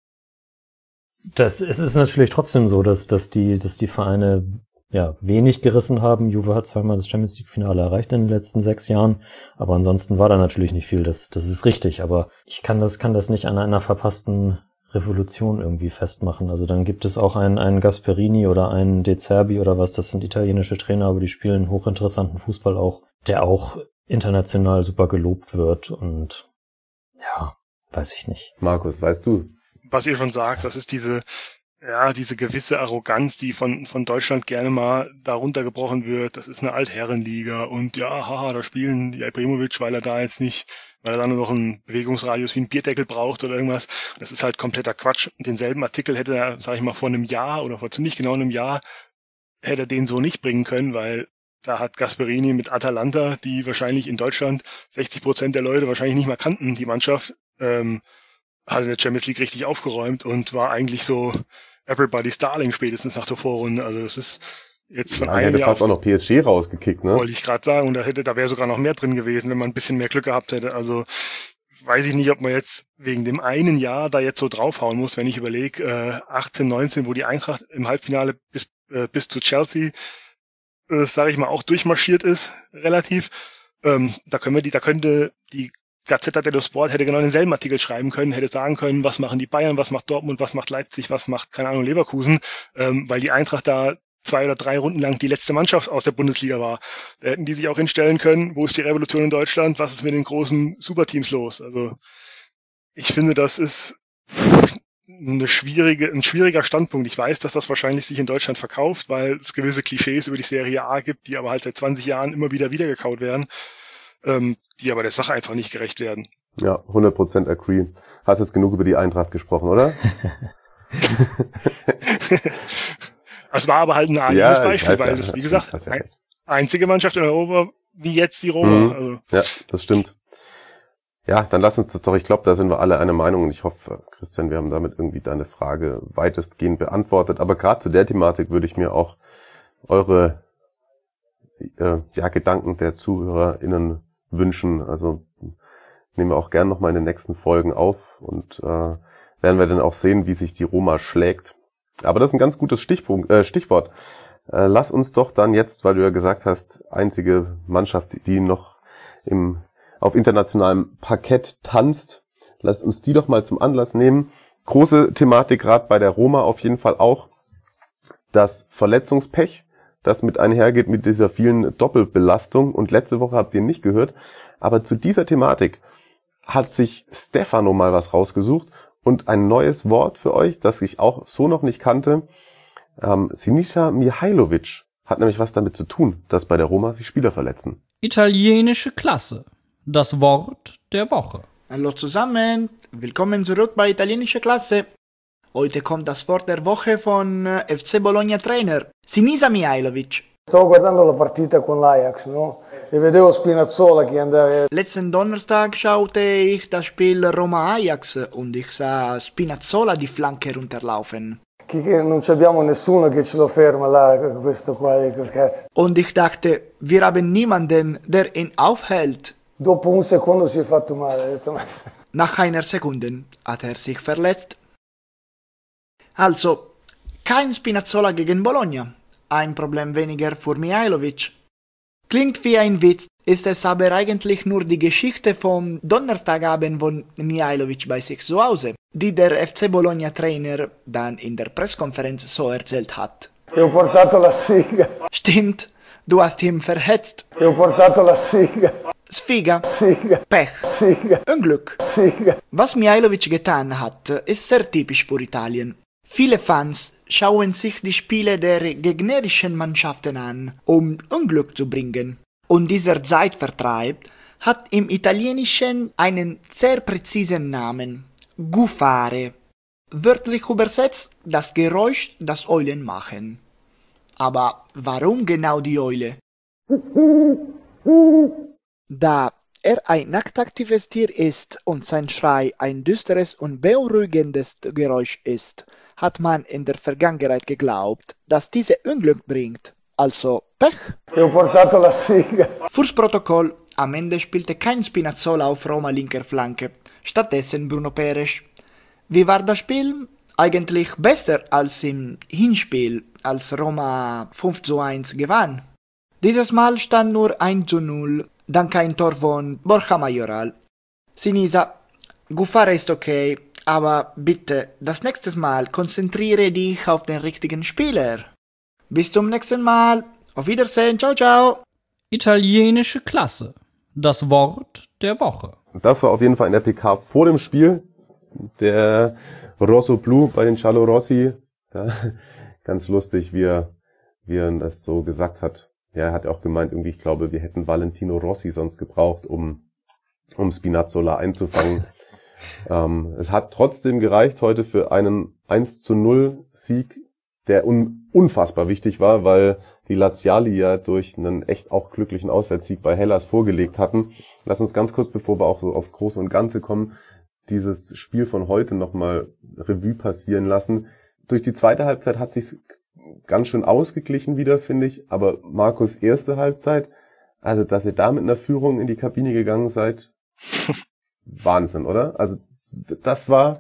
das es ist natürlich trotzdem so, dass, dass die, dass die Vereine ja wenig gerissen haben. Juve hat zweimal das Champions League Finale erreicht in den letzten sechs Jahren, aber ansonsten war da natürlich nicht viel. Das, das ist richtig, aber ich kann das, kann das nicht an einer verpassten Revolution irgendwie festmachen. Also dann gibt es auch einen, einen Gasperini oder einen De Zerbi oder was, das sind italienische Trainer, aber die spielen hochinteressanten Fußball auch, der auch international super gelobt wird und ja, weiß ich nicht. Markus, weißt du? Was ihr schon sagt, das ist diese, ja, diese gewisse Arroganz, die von, von Deutschland gerne mal da runtergebrochen wird. Das ist eine Altherrenliga und ja, haha, da spielen die Ibrahimovic, weil er da jetzt nicht, weil er da nur noch einen Bewegungsradius wie ein Bierdeckel braucht oder irgendwas. Das ist halt kompletter Quatsch. Denselben Artikel hätte er, sag ich mal, vor einem Jahr oder vor ziemlich genau einem Jahr hätte er den so nicht bringen können, weil da hat Gasperini mit Atalanta, die wahrscheinlich in Deutschland sechzig Prozent der Leute wahrscheinlich nicht mehr kannten, die Mannschaft, ähm, hat in der Champions League richtig aufgeräumt und war eigentlich so Everybody's Darling spätestens nach der Vorrunde. Also das ist jetzt von ja, einem hätte Jahr fast auch noch P S G rausgekickt, ne? Wollte ich gerade sagen. Und da hätte, da wäre sogar noch mehr drin gewesen, wenn man ein bisschen mehr Glück gehabt hätte. Also weiß ich nicht, ob man jetzt wegen dem einen Jahr da jetzt so draufhauen muss, wenn ich überlege, äh, achtzehn, neunzehn, wo die Eintracht im Halbfinale bis äh, bis zu Chelsea, äh, sage ich mal, auch durchmarschiert ist, relativ. Ähm, da können wir die, da könnte die Gazzetta dello Sport hätte genau denselben Artikel schreiben können, hätte sagen können, was machen die Bayern, was macht Dortmund, was macht Leipzig, was macht, keine Ahnung, Leverkusen, ähm, weil die Eintracht da zwei oder drei Runden lang die letzte Mannschaft aus der Bundesliga war. Da hätten die sich auch hinstellen können, wo ist die Revolution in Deutschland, was ist mit den großen Superteams los? Also ich finde, das ist eine schwierige, ein schwieriger Standpunkt. Ich weiß, dass das wahrscheinlich sich in Deutschland verkauft, weil es gewisse Klischees über die Serie A gibt, die aber halt seit zwanzig Jahren immer wieder wiedergekaut werden. Ähm, die aber der Sache einfach nicht gerecht werden. Ja, hundert Prozent agree. Hast jetzt genug über die Eintracht gesprochen, oder? Das war aber halt ein naheliegend ja, Beispiel, weil ja, das, wie gesagt, ja ein, einzige Mannschaft in Europa, wie jetzt die Roma. Mhm. Also. Ja, das stimmt. Ja, dann lass uns das doch, ich glaube, da sind wir alle einer Meinung und ich hoffe, Christian, wir haben damit irgendwie deine Frage weitestgehend beantwortet. Aber gerade zu der Thematik würde ich mir auch eure äh, ja, Gedanken der ZuhörerInnen wünschen. Also nehmen wir auch gern nochmal in den nächsten Folgen auf und äh, werden wir dann auch sehen, wie sich die Roma schlägt. Aber das ist ein ganz gutes Stichpunkt, äh, Stichwort. Äh, lass uns doch dann jetzt, weil du ja gesagt hast, einzige Mannschaft, die noch im auf internationalem Parkett tanzt, lass uns die doch mal zum Anlass nehmen. Große Thematik gerade bei der Roma auf jeden Fall auch das Verletzungspech, das mit einhergeht mit dieser vielen Doppelbelastung. Und letzte Woche habt ihr nicht gehört. Aber zu dieser Thematik hat sich Stefano mal was rausgesucht und ein neues Wort für euch, das ich auch so noch nicht kannte. Ähm, Sinisa Mihajlovic hat nämlich was damit zu tun, dass bei der Roma sich Spieler verletzen. Italienische Klasse. Das Wort der Woche. Hallo zusammen, willkommen zurück bei Italienische Klasse. Heute kommt das Wort der Woche von F C Bologna Trainer, Sinisa Mihajlovic. Stavo guardando la partita con l'Ajax, no? E vedevo Spinazzola che andava. Letzten Donnerstag schaute ich das Spiel Roma-Ajax und ich sah Spinazzola die Flanke runterlaufen. Che non abbiamo nessuno che ce lo ferma là, questo qua. Und ich dachte, wir haben niemanden, der ihn aufhält. Dopo un secondo si è fatto male. Nach einer Sekunde hat er sich verletzt. Also, kein Spinazzola gegen Bologna. Ein Problem weniger für Mihajlovic. Klingt wie ein Witz, ist es aber eigentlich nur die Geschichte vom Donnerstagabend von Mihajlovic bei sich zu Hause, die der F C Bologna Trainer dann in der Pressekonferenz so erzählt hat. E ho portato la Sfiga. Stimmt, du hast ihn verhetzt. E ho portato la Sfiga. Sfiga. Sfiga. Pech. Sfiga. Unglück. Sfiga. Was Mihajlovic getan hat, ist sehr typisch für Italien. Viele Fans schauen sich die Spiele der gegnerischen Mannschaften an, um Unglück zu bringen. Und dieser Zeitvertreib hat im Italienischen einen sehr präzisen Namen: Gufare. Wörtlich übersetzt das Geräusch, das Eulen machen. Aber warum genau die Eule? Da er ein nachtaktives Tier ist und sein Schrei ein düsteres und beunruhigendes Geräusch ist, hat man in der Vergangenheit geglaubt, dass diese Unglück bringt. Also Pech. E ho portato la Sfiga. Fürs Protokoll, am Ende spielte kein Spinazzola auf Roma linker Flanke, stattdessen Bruno Peres. Wie war das Spiel? Eigentlich besser als im Hinspiel, als Roma fünf zu eins gewann. Dieses Mal stand nur eins zu null, dank ein Tor von Borja Mayoral. Sinisa, Gufare ist okay, aber bitte, das nächste Mal konzentriere dich auf den richtigen Spieler. Bis zum nächsten Mal. Auf Wiedersehen. Ciao, ciao. Italienische Klasse. Das Wort der Woche. Das war auf jeden Fall in der P K vor dem Spiel. Der Rosso Blu bei den Giallorossi. Ja, ganz lustig, wie er, wie er das so gesagt hat. Ja, er hat auch gemeint, irgendwie, ich glaube, wir hätten Valentino Rossi sonst gebraucht, um, um Spinazzola einzufangen. ähm, es hat trotzdem gereicht heute für einen eins zu null Sieg, der un- unfassbar wichtig war, weil die Laziali ja durch einen echt auch glücklichen Auswärtssieg bei Hellas vorgelegt hatten. Lass uns ganz kurz, bevor wir auch so aufs Große und Ganze kommen, dieses Spiel von heute nochmal Revue passieren lassen. Durch die zweite Halbzeit hat sich's ganz schön ausgeglichen wieder, finde ich. Aber Markus, erste Halbzeit, also dass ihr da mit einer Führung in die Kabine gegangen seid, Wahnsinn, oder? Also das war,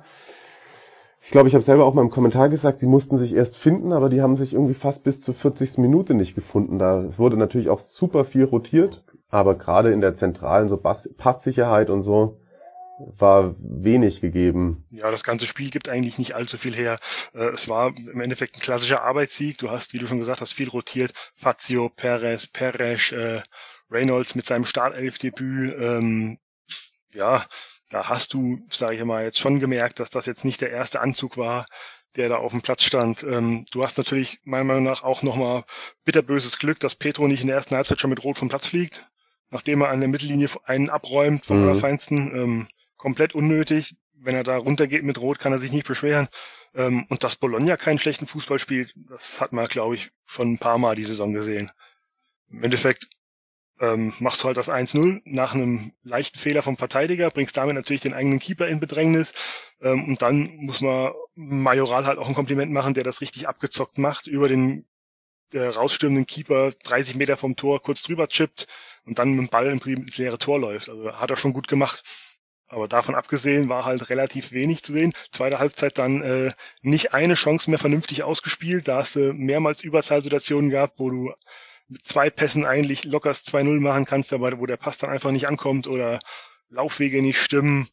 ich glaube, ich habe selber auch mal im Kommentar gesagt, die mussten sich erst finden, aber die haben sich irgendwie fast bis zur vierzigsten Minute nicht gefunden. Da wurde natürlich auch super viel rotiert, aber gerade in der zentralen so Pass- Passsicherheit und so war wenig gegeben. Ja, das ganze Spiel gibt eigentlich nicht allzu viel her. Es war im Endeffekt ein klassischer Arbeitssieg. Du hast, wie du schon gesagt hast, viel rotiert. Fazio, Perez, Peres, äh, Reynolds mit seinem Startelfdebüt. Ähm, ja, da hast du, sage ich mal, jetzt schon gemerkt, dass das jetzt nicht der erste Anzug war, der da auf dem Platz stand. Ähm, du hast natürlich meiner Meinung nach auch nochmal bitterböses Glück, dass Petro nicht in der ersten Halbzeit schon mit Rot vom Platz fliegt, nachdem er an der Mittellinie einen abräumt vom Mhm. Allerfeinsten. Ähm, komplett unnötig. Wenn er da runtergeht mit Rot, kann er sich nicht beschweren. Ähm, und dass Bologna keinen schlechten Fußball spielt, das hat man, glaube ich, schon ein paar Mal die Saison gesehen. Im Endeffekt ähm, machst du halt das eins null nach einem leichten Fehler vom Verteidiger, bringst damit natürlich den eigenen Keeper in Bedrängnis. Ähm, und dann muss man Majoral halt auch ein Kompliment machen, der das richtig abgezockt macht, über den der rausstürmenden Keeper dreißig Meter vom Tor kurz drüber chippt und dann mit dem Ball im Prinzip ins leere Tor läuft. Also hat er schon gut gemacht. Aber davon abgesehen war halt relativ wenig zu sehen. Zweite Halbzeit dann äh, nicht eine Chance mehr vernünftig ausgespielt. Da hast du mehrmals Überzahlsituationen gehabt, wo du mit zwei Pässen eigentlich locker zwei null machen kannst, aber wo der Pass dann einfach nicht ankommt oder Laufwege nicht stimmen.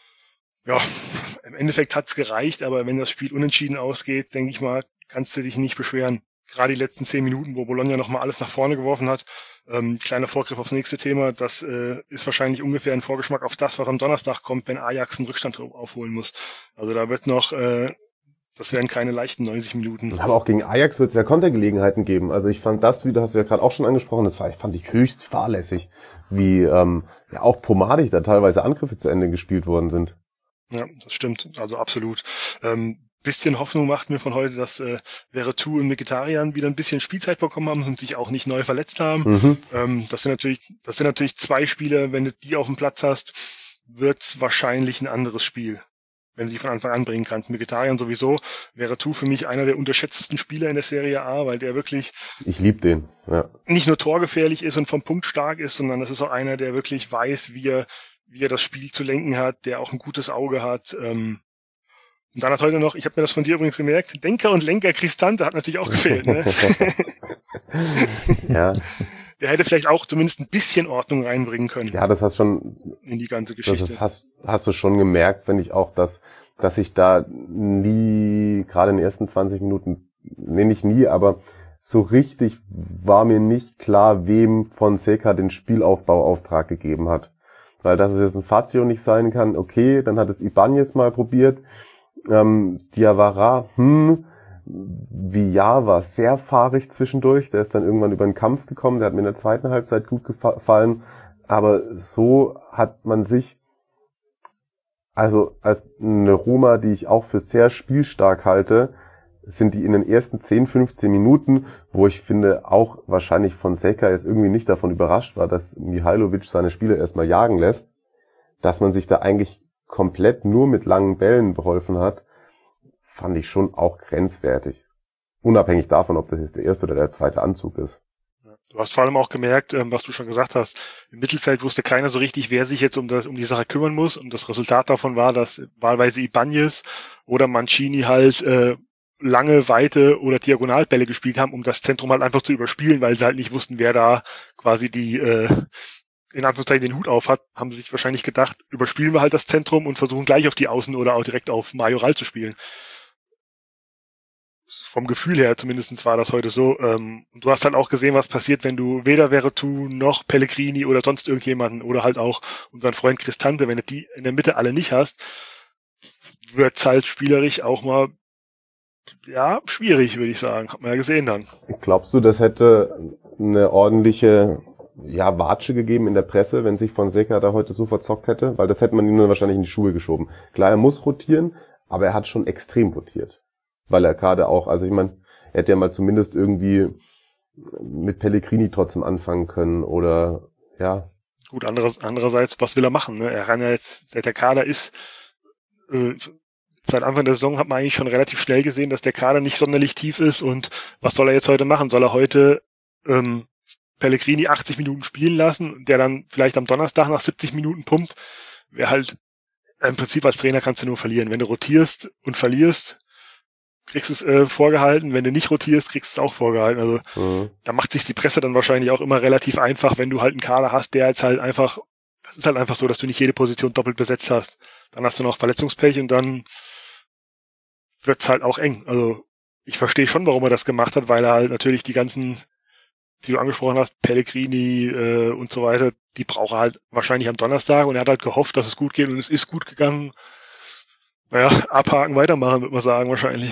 Ja, im Endeffekt hat's gereicht, aber wenn das Spiel unentschieden ausgeht, denke ich mal, kannst du dich nicht beschweren. gerade die letzten zehn Minuten, wo Bologna nochmal alles nach vorne geworfen hat. Ähm, kleiner Vorgriff aufs nächste Thema, das äh, ist wahrscheinlich ungefähr ein Vorgeschmack auf das, was am Donnerstag kommt, wenn Ajax einen Rückstand aufholen muss. Also da wird noch, äh, das werden keine leichten neunzig Minuten. Aber auch gegen Ajax wird es ja Kontergelegenheiten geben. Also ich fand das, wie du hast ja gerade auch schon angesprochen, das war, fand ich höchst fahrlässig, wie ähm, ja auch pomadig da teilweise Angriffe zu Ende gespielt worden sind. Ja, das stimmt, also absolut. Ähm, bisschen Hoffnung macht mir von heute, dass äh, Veretout und Mkhitaryan wieder ein bisschen Spielzeit bekommen haben und sich auch nicht neu verletzt haben. Mhm. Ähm, das sind natürlich, das sind natürlich zwei Spieler, wenn du die auf dem Platz hast, wird's wahrscheinlich ein anderes Spiel, wenn du die von Anfang an bringen kannst. Mkhitaryan sowieso, Veretout für mich einer der unterschätztesten Spieler in der Serie A, weil der wirklich ich lieb den, ja. Nicht nur torgefährlich ist und vom Punkt stark ist, sondern das ist auch einer, der wirklich weiß, wie er, wie er das Spiel zu lenken hat, der auch ein gutes Auge hat. Ähm, Und dann hat heute noch, ich habe mir das von dir übrigens gemerkt, Denker und Lenker Cristante hat natürlich auch gefehlt. Ne? Ja. Der hätte vielleicht auch zumindest ein bisschen Ordnung reinbringen können. Ja, das hast schon in die ganze Geschichte. Das hast, hast du schon gemerkt, finde ich auch, dass dass ich da nie, gerade in den ersten zwanzig Minuten, nee, nicht nie, aber so richtig war mir nicht klar, wem Fonseca den Spielaufbauauftrag gegeben hat. Weil dass es jetzt ein Fazio nicht sein kann, okay, dann hat es Ibanez mal probiert. Ähm, Diawara, hm, Villar war sehr fahrig zwischendurch, der ist dann irgendwann über den Kampf gekommen, der hat mir in der zweiten Halbzeit gut gefallen, aber so hat man sich, also als eine Roma, die ich auch für sehr spielstark halte, sind die in den ersten zehn, fünfzehn Minuten, wo ich finde, auch wahrscheinlich Fonseca jetzt irgendwie nicht davon überrascht war, dass Mihailovic seine Spieler erstmal jagen lässt, dass man sich da eigentlich komplett nur mit langen Bällen beholfen hat, fand ich schon auch grenzwertig. Unabhängig davon, ob das jetzt der erste oder der zweite Anzug ist. Du hast vor allem auch gemerkt, was du schon gesagt hast, im Mittelfeld wusste keiner so richtig, wer sich jetzt um das, um die Sache kümmern muss. Und das Resultat davon war, dass wahlweise Ibanez oder Mancini halt äh, lange, weite oder Diagonalbälle gespielt haben, um das Zentrum halt einfach zu überspielen, weil sie halt nicht wussten, wer da quasi die äh, in Anführungszeichen den Hut auf hat, haben sie sich wahrscheinlich gedacht, überspielen wir halt das Zentrum und versuchen gleich auf die Außen oder auch direkt auf Majoral zu spielen. Vom Gefühl her zumindest war das heute so. Ähm, und du hast halt auch gesehen, was passiert, wenn du weder Veretout noch Pellegrini oder sonst irgendjemanden oder halt auch unseren Freund Cristante, wenn du die in der Mitte alle nicht hast, wird's halt spielerisch auch mal ja schwierig, würde ich sagen. Hat man ja gesehen dann. Glaubst du, das hätte eine ordentliche ja, Watsche gegeben in der Presse, wenn sich Fonseca da heute so verzockt hätte? Weil das hätte man ihm nur wahrscheinlich in die Schuhe geschoben. Klar, er muss rotieren, aber er hat schon extrem rotiert. Weil er gerade auch, also ich meine, er hätte ja mal zumindest irgendwie mit Pellegrini trotzdem anfangen können oder, ja. Gut, anderes, andererseits, was will er machen? Ne? Er kann ja jetzt, seit der Kader ist, äh, seit Anfang der Saison hat man eigentlich schon relativ schnell gesehen, dass der Kader nicht sonderlich tief ist und was soll er jetzt heute machen? Soll er heute ähm, Pellegrini achtzig Minuten spielen lassen, der dann vielleicht am Donnerstag nach siebzig Minuten pumpt? Wäre halt, im Prinzip als Trainer kannst du nur verlieren. Wenn du rotierst und verlierst, kriegst du es äh, vorgehalten, wenn du nicht rotierst, kriegst du es auch vorgehalten. Also mhm. Da macht sich die Presse dann wahrscheinlich auch immer relativ einfach, wenn du halt einen Kader hast, der jetzt halt einfach, das ist halt einfach so, dass du nicht jede Position doppelt besetzt hast. Dann hast du noch Verletzungspech und dann wird's halt auch eng. Also ich verstehe schon, warum er das gemacht hat, weil er halt natürlich die ganzen, die du angesprochen hast, Pellegrini äh, und so weiter, die braucht er halt wahrscheinlich am Donnerstag und er hat halt gehofft, dass es gut geht und es ist gut gegangen. Naja, abhaken, weitermachen, würde man sagen, wahrscheinlich.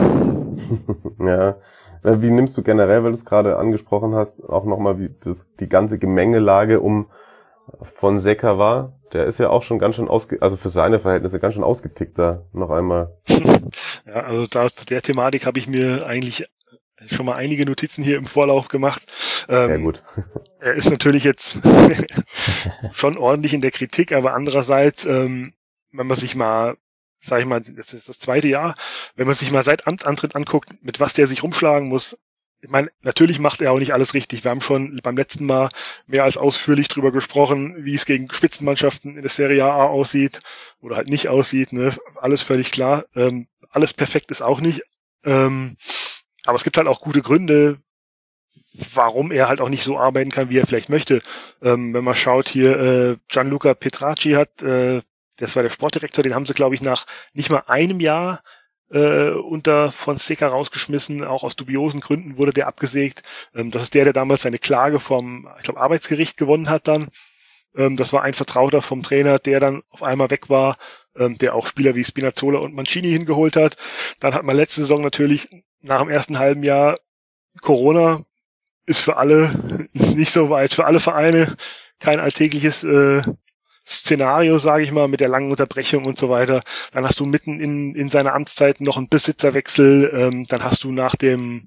Ja. Wie nimmst du generell, weil du es gerade angesprochen hast, auch nochmal, wie das, die ganze Gemengelage um Fonseca war? Der ist ja auch schon ganz schön ausge, also für seine Verhältnisse ganz schön ausgetickt da, noch einmal. Ja, also da, zu der Thematik habe ich mir eigentlich schon mal einige Notizen hier im Vorlauf gemacht. Sehr ähm, gut. Er ist natürlich jetzt schon ordentlich in der Kritik, aber andererseits, ähm, wenn man sich mal sag ich mal, das ist das zweite Jahr, wenn man sich mal seit Amtsantritt anguckt, mit was der sich rumschlagen muss. Ich meine, natürlich macht er auch nicht alles richtig. Wir haben schon beim letzten Mal mehr als ausführlich drüber gesprochen, wie es gegen Spitzenmannschaften in der Serie A aussieht oder halt nicht aussieht. Ne? Alles völlig klar. Ähm, alles perfekt ist auch nicht. Ähm, aber es gibt halt auch gute Gründe, warum er halt auch nicht so arbeiten kann, wie er vielleicht möchte. Ähm, wenn man schaut hier, äh, Gianluca Petracci hat äh, das war der Sportdirektor, den haben sie, glaube ich, nach nicht mal einem Jahr äh, unter Fonseca rausgeschmissen, auch aus dubiosen Gründen wurde der abgesägt. Ähm, das ist der, der damals seine Klage vom, ich glaube, Arbeitsgericht gewonnen hat dann. Ähm, das war ein Vertrauter vom Trainer, der dann auf einmal weg war, ähm, der auch Spieler wie Spinazzola und Mancini hingeholt hat. Dann hat man letzte Saison natürlich nach dem ersten halben Jahr Corona, ist für alle nicht so weit, für alle Vereine kein alltägliches äh, Szenario, sage ich mal, mit der langen Unterbrechung und so weiter. Dann hast du mitten in in seiner Amtszeit noch einen Besitzerwechsel. Ähm, dann hast du nach dem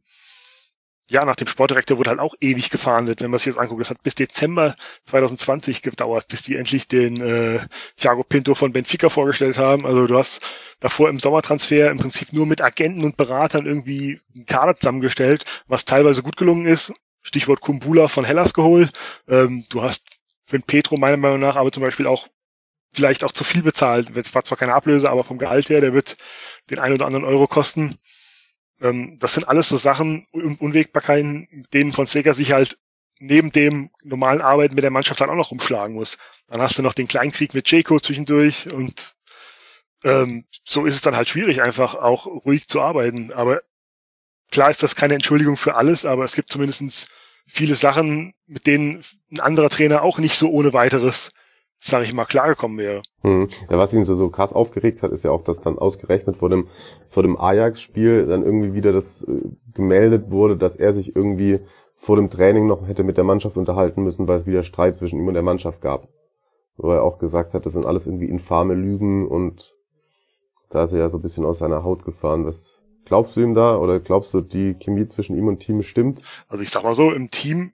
ja nach dem Sportdirektor wurde halt auch ewig gefahndet, wenn man sich jetzt anguckt. Das hat bis Dezember zwanzig zwanzig gedauert, bis die endlich den äh, Thiago Pinto von Benfica vorgestellt haben. Also du hast davor im Sommertransfer im Prinzip nur mit Agenten und Beratern irgendwie einen Kader zusammengestellt, was teilweise gut gelungen ist. Stichwort Kumbula von Hellas geholt. Ähm, du hast für den Petro meiner Meinung nach aber zum Beispiel auch vielleicht auch zu viel bezahlt. Es war zwar keine Ablöse, aber vom Gehalt her, der wird den einen oder anderen Euro kosten. Ähm, das sind alles so Sachen und Unwägbarkeiten, mit denen Fonseca sich halt neben dem normalen Arbeiten mit der Mannschaft halt auch noch rumschlagen muss. Dann hast du noch den Kleinkrieg mit Dzeko zwischendurch und ähm, so ist es dann halt schwierig, einfach auch ruhig zu arbeiten. Aber klar ist das keine Entschuldigung für alles, aber es gibt zumindest viele Sachen, mit denen ein anderer Trainer auch nicht so ohne weiteres, sage ich mal, klargekommen wäre. Hm. Ja, was ihn so, so krass aufgeregt hat, ist ja auch, dass dann ausgerechnet vor dem vor dem Ajax-Spiel dann irgendwie wieder das äh, gemeldet wurde, dass er sich irgendwie vor dem Training noch hätte mit der Mannschaft unterhalten müssen, weil es wieder Streit zwischen ihm und der Mannschaft gab. Wo er auch gesagt hat, das sind alles irgendwie infame Lügen und da ist er ja so ein bisschen aus seiner Haut gefahren. Was glaubst du ihm da oder glaubst du, die Chemie zwischen ihm und Team stimmt? Also ich sag mal so, im Team,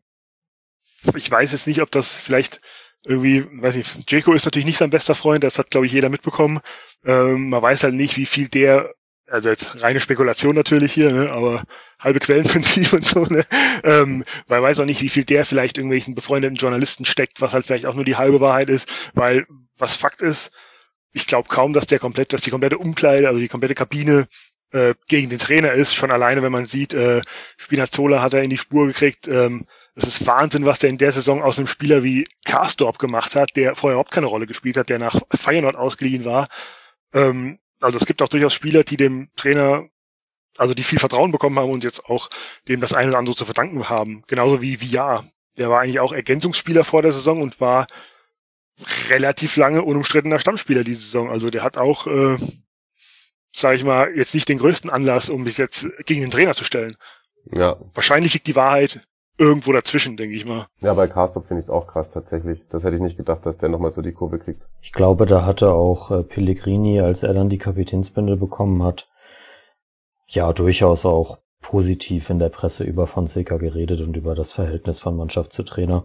ich weiß jetzt nicht, ob das vielleicht irgendwie, weiß nicht, Dzeko ist natürlich nicht sein bester Freund, das hat, glaube ich, jeder mitbekommen. Ähm, man weiß halt nicht, wie viel der, also jetzt reine Spekulation natürlich hier, ne, aber halbe Quellenprinzip und so, ne, ähm, weil man weiß auch nicht, wie viel der vielleicht irgendwelchen befreundeten Journalisten steckt, was halt vielleicht auch nur die halbe Wahrheit ist, weil was Fakt ist, ich glaube kaum, dass der komplett, dass die komplette Umkleide, also die komplette Kabine äh, gegen den Trainer ist, schon alleine, wenn man sieht, äh, Spinazzola hat er in die Spur gekriegt, ähm, es ist Wahnsinn, was der in der Saison aus einem Spieler wie Karsdorp gemacht hat, der vorher überhaupt keine Rolle gespielt hat, der nach Feyenoord ausgeliehen war. Ähm, also es gibt auch durchaus Spieler, die dem Trainer, also die viel Vertrauen bekommen haben und jetzt auch dem das eine oder andere zu verdanken haben. Genauso wie Villar. Der war eigentlich auch Ergänzungsspieler vor der Saison und war relativ lange unumstrittener Stammspieler diese Saison. Also der hat auch, äh, sage ich mal, jetzt nicht den größten Anlass, um sich jetzt gegen den Trainer zu stellen. Ja. Wahrscheinlich liegt die Wahrheit irgendwo dazwischen, denke ich mal. Ja, bei Karsdorp finde ich es auch krass tatsächlich. Das hätte ich nicht gedacht, dass der nochmal so die Kurve kriegt. Ich glaube, da hatte auch äh, Pellegrini, als er dann die Kapitänsbinde bekommen hat, ja durchaus auch positiv in der Presse über Fonseca geredet und über das Verhältnis von Mannschaft zu Trainer.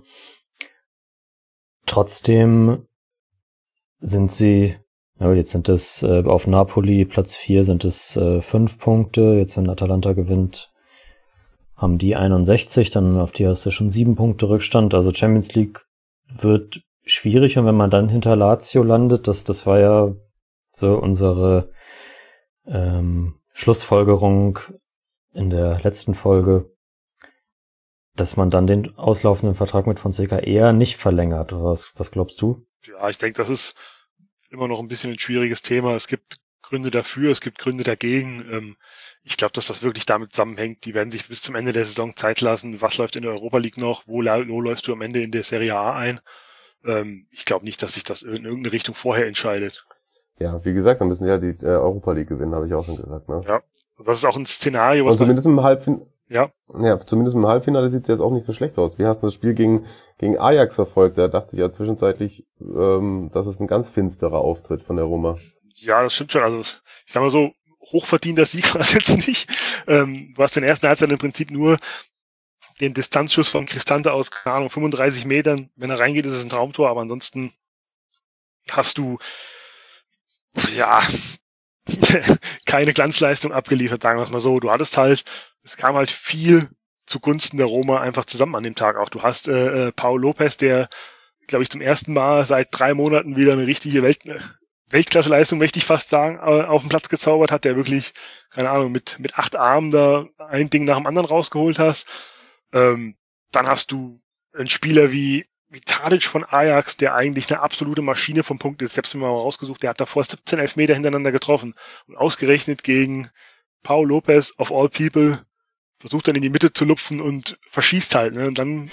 Trotzdem sind sie, ja, jetzt sind es äh, auf Napoli Platz vier sind es äh, fünf Punkte, jetzt wenn Atalanta gewinnt, haben die einundsechzig, dann auf die hast du schon sieben Punkte Rückstand. Also Champions League wird schwierig und wenn man dann hinter Lazio landet, das das war ja so unsere ähm, Schlussfolgerung in der letzten Folge, dass man dann den auslaufenden Vertrag mit Fonseca eher nicht verlängert. Was, was glaubst du? Ja, ich denke, das ist immer noch ein bisschen ein schwieriges Thema. Es gibt Gründe dafür, es gibt Gründe dagegen. Ähm, ich glaube, dass das wirklich damit zusammenhängt. Die werden sich bis zum Ende der Saison Zeit lassen. Was läuft in der Europa League noch? Wo, wo läufst du am Ende in der Serie A ein? Ähm, ich glaube nicht, dass sich das in irgendeine Richtung vorher entscheidet. Ja, wie gesagt, dann müssen die ja die äh, Europa League gewinnen, habe ich auch schon gesagt. Ne? Ja, das ist auch ein Szenario. Was Und zumindest im Halbfinale. Ja. Ja, zumindest im Halbfinale sieht es jetzt auch nicht so schlecht aus. Wie hast du das Spiel gegen gegen Ajax verfolgt? Da dachte ich ja zwischenzeitlich, ähm, dass es ein ganz finsterer Auftritt von der Roma. Ja, das stimmt schon. Also ich sag mal so, hochverdienter Sieg war es jetzt nicht. Ähm, du hast den ersten Halbzeit im Prinzip nur den Distanzschuss von Cristante aus, keine Ahnung, fünfunddreißig Metern. Wenn er reingeht, ist es ein Traumtor, aber ansonsten hast du ja keine Glanzleistung abgeliefert, sagen wir es mal so. Du hattest halt, es kam halt viel zugunsten der Roma einfach zusammen an dem Tag auch. Du hast äh, Paul Lopez, der, glaube ich, zum ersten Mal seit drei Monaten wieder eine richtige Welt, Weltklasse-Leistung, möchte ich fast sagen, auf den Platz gezaubert hat, der wirklich, keine Ahnung, mit mit acht Armen da ein Ding nach dem anderen rausgeholt hast. Ähm, dann hast du einen Spieler wie Vitalic von Ajax, der eigentlich eine absolute Maschine vom Punkt ist, selbst wenn man mal rausgesucht, der hat davor siebzehn Elfmeter hintereinander getroffen und ausgerechnet gegen Paul Lopez of all people versucht dann in die Mitte zu lupfen und verschießt halt, ne? Und dann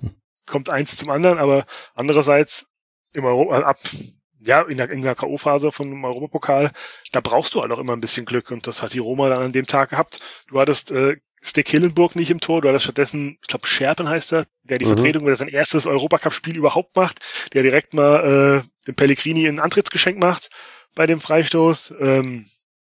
kommt eins zum anderen, aber andererseits im Euro, äh, ab, ja, in der, in der K O-Phase von dem Europapokal, da brauchst du halt auch immer ein bisschen Glück und das hat die Roma dann an dem Tag gehabt. Du hattest äh, Stekelenburg nicht im Tor, du hattest stattdessen, ich glaube Scherpen heißt er, der die mhm. Vertretung, der sein erstes Europacup-Spiel überhaupt macht, der direkt mal äh, dem Pellegrini ein Antrittsgeschenk macht bei dem Freistoß. Ähm,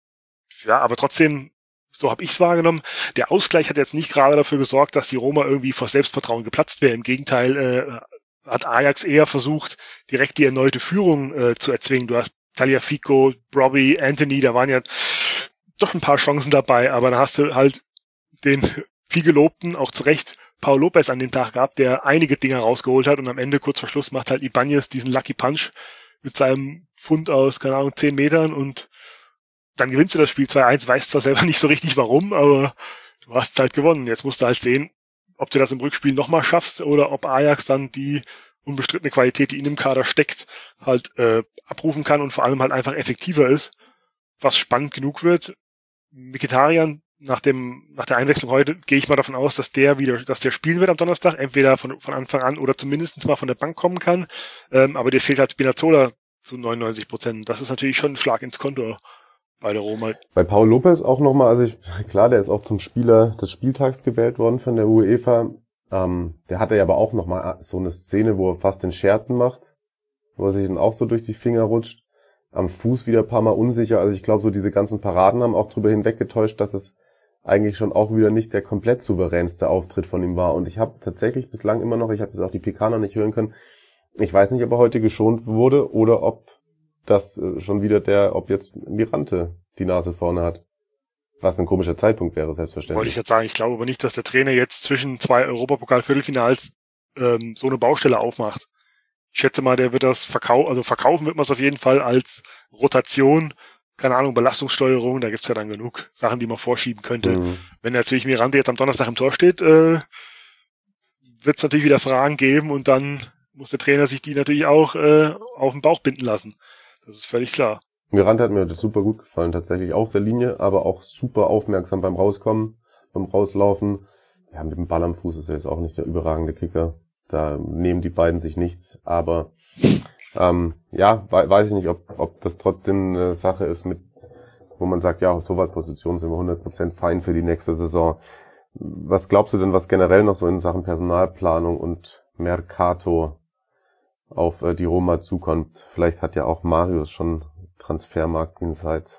ja, aber trotzdem, so habe ich es wahrgenommen. Der Ausgleich hat jetzt nicht gerade dafür gesorgt, dass die Roma irgendwie vor Selbstvertrauen geplatzt wäre. Im Gegenteil äh, hat Ajax eher versucht, direkt die erneute Führung äh, zu erzwingen. Du hast Tagliafico, Robbie, Anthony, da waren ja doch ein paar Chancen dabei, aber dann hast du halt den viel gelobten, auch zu Recht, Paul Lopez an dem Tag gehabt, der einige Dinger rausgeholt hat und am Ende kurz vor Schluss macht halt Ibanez diesen Lucky Punch mit seinem Pfund aus, keine Ahnung, zehn Metern und dann gewinnst du das Spiel zwei eins, weißt zwar selber nicht so richtig warum, aber du hast halt gewonnen. Jetzt musst du halt sehen, ob du das im Rückspiel nochmal schaffst oder ob Ajax dann die unbestrittene Qualität, die in dem Kader steckt, halt äh, abrufen kann und vor allem halt einfach effektiver ist, was spannend genug wird. Mkhitaryan, nach dem nach der Einwechslung heute, gehe ich mal davon aus, dass der wieder, dass der spielen wird am Donnerstag, entweder von von Anfang an oder zumindest mal von der Bank kommen kann, ähm, aber dir fehlt halt Spinazzola zu neunundneunzig Prozent. Das ist natürlich schon ein Schlag ins Konto bei der Roma. Bei Paul Lopez auch nochmal, also ich, klar, der ist auch zum Spieler des Spieltags gewählt worden von der UEFA. Ähm, der hatte ja aber auch nochmal so eine Szene, wo er fast den Scherten macht, wo er sich dann auch so durch die Finger rutscht. Am Fuß wieder ein paar Mal unsicher. Also ich glaube, so diese ganzen Paraden haben auch drüber hinweggetäuscht, dass es eigentlich schon auch wieder nicht der komplett souveränste Auftritt von ihm war. Und ich habe tatsächlich bislang immer noch, ich habe das auch die P K noch nicht hören können, ich weiß nicht, ob er heute geschont wurde oder ob das schon wieder der, ob jetzt Mirante die Nase vorne hat. Was ein komischer Zeitpunkt wäre, selbstverständlich. Wollte ich jetzt sagen, ich glaube aber nicht, dass der Trainer jetzt zwischen zwei Europapokal-Viertelfinals ähm, so eine Baustelle aufmacht. Ich schätze mal, der wird das verkaufen, also verkaufen wird man es auf jeden Fall als Rotation, keine Ahnung, Belastungssteuerung, da gibt's ja dann genug Sachen, die man vorschieben könnte. Mhm. Wenn natürlich Mirante jetzt am Donnerstag im Tor steht, äh, wird es natürlich wieder Fragen geben und dann muss der Trainer sich die natürlich auch äh, auf den Bauch binden lassen. Das ist völlig klar. Mirante hat mir das super gut gefallen, tatsächlich auf der Linie, aber auch super aufmerksam beim Rauskommen, beim Rauslaufen. Ja, mit dem Ball am Fuß ist er jetzt auch nicht der überragende Kicker. Da nehmen die beiden sich nichts, aber ähm, ja, we- weiß ich nicht, ob, ob das trotzdem eine Sache ist, mit, wo man sagt, ja, auf Torwartposition sind wir hundert Prozent fein für die nächste Saison. Was glaubst du denn, was generell noch so in Sachen Personalplanung und Mercato auf äh, die Roma zukommt? Vielleicht hat ja auch Marius schon Transfermarkt-Insights.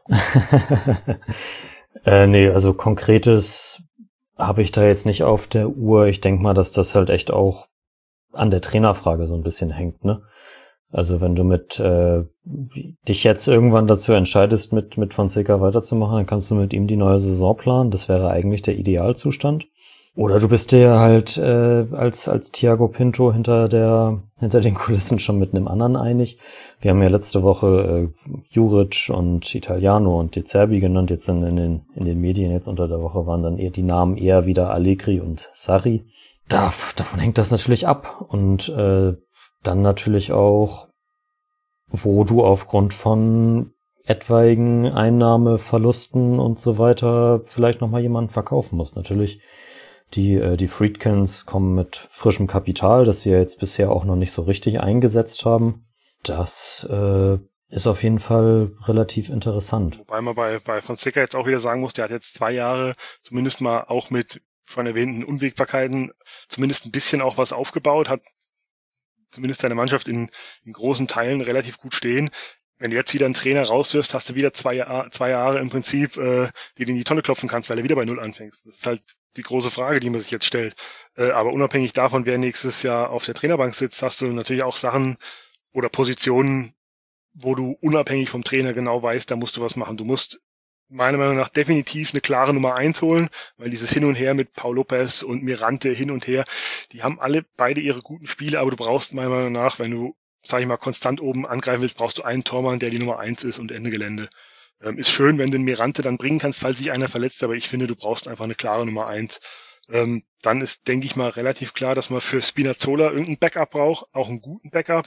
äh, nee, also Konkretes habe ich da jetzt nicht auf der Uhr. Ich denke mal, dass das halt echt auch an der Trainerfrage so ein bisschen hängt, ne? Also wenn du mit äh, dich jetzt irgendwann dazu entscheidest, mit mit Fonseca weiterzumachen, dann kannst du mit ihm die neue Saison planen. Das wäre eigentlich der Idealzustand. Oder du bist dir halt äh, als als Thiago Pinto hinter der hinter den Kulissen schon mit einem anderen einig. Wir haben ja letzte Woche äh, Juric und Italiano und De Zerbi genannt. Jetzt in, in den in den Medien jetzt unter der Woche waren dann eher die Namen eher wieder Allegri und Sarri. Da, davon hängt das natürlich ab und äh, dann natürlich auch, wo du aufgrund von etwaigen Einnahmeverlusten und so weiter vielleicht nochmal jemanden verkaufen musst. Natürlich, die äh, die Friedkins kommen mit frischem Kapital, das sie ja jetzt bisher auch noch nicht so richtig eingesetzt haben. Das äh, ist auf jeden Fall relativ interessant. Wobei man bei, bei Fonseca jetzt auch wieder sagen muss, der hat jetzt zwei Jahre zumindest mal auch mit schon erwähnten Unwägbarkeiten zumindest ein bisschen auch was aufgebaut, hat zumindest seine Mannschaft in, in großen Teilen relativ gut stehen. Wenn du jetzt wieder einen Trainer rauswirfst, hast du wieder zwei, Jahr, zwei Jahre im Prinzip, äh, die du in die Tonne klopfen kannst, weil du wieder bei Null anfängst. Das ist halt die große Frage, die man sich jetzt stellt. Äh, aber unabhängig davon, wer nächstes Jahr auf der Trainerbank sitzt, hast du natürlich auch Sachen oder Positionen, wo du unabhängig vom Trainer genau weißt, da musst du was machen. Du musst meiner Meinung nach definitiv eine klare Nummer eins holen, weil dieses Hin und Her mit Paul Lopez und Mirante hin und her, die haben alle beide ihre guten Spiele, aber du brauchst meiner Meinung nach, wenn du, sag ich mal, konstant oben angreifen willst, brauchst du einen Tormann, der die Nummer eins ist und Ende Gelände. Ähm, ist schön, wenn du den Mirante dann bringen kannst, falls sich einer verletzt, aber ich finde, du brauchst einfach eine klare Nummer eins. ähm, dann ist, denke ich mal, relativ klar, dass man für Spinazzola irgendein Backup braucht, auch einen guten Backup.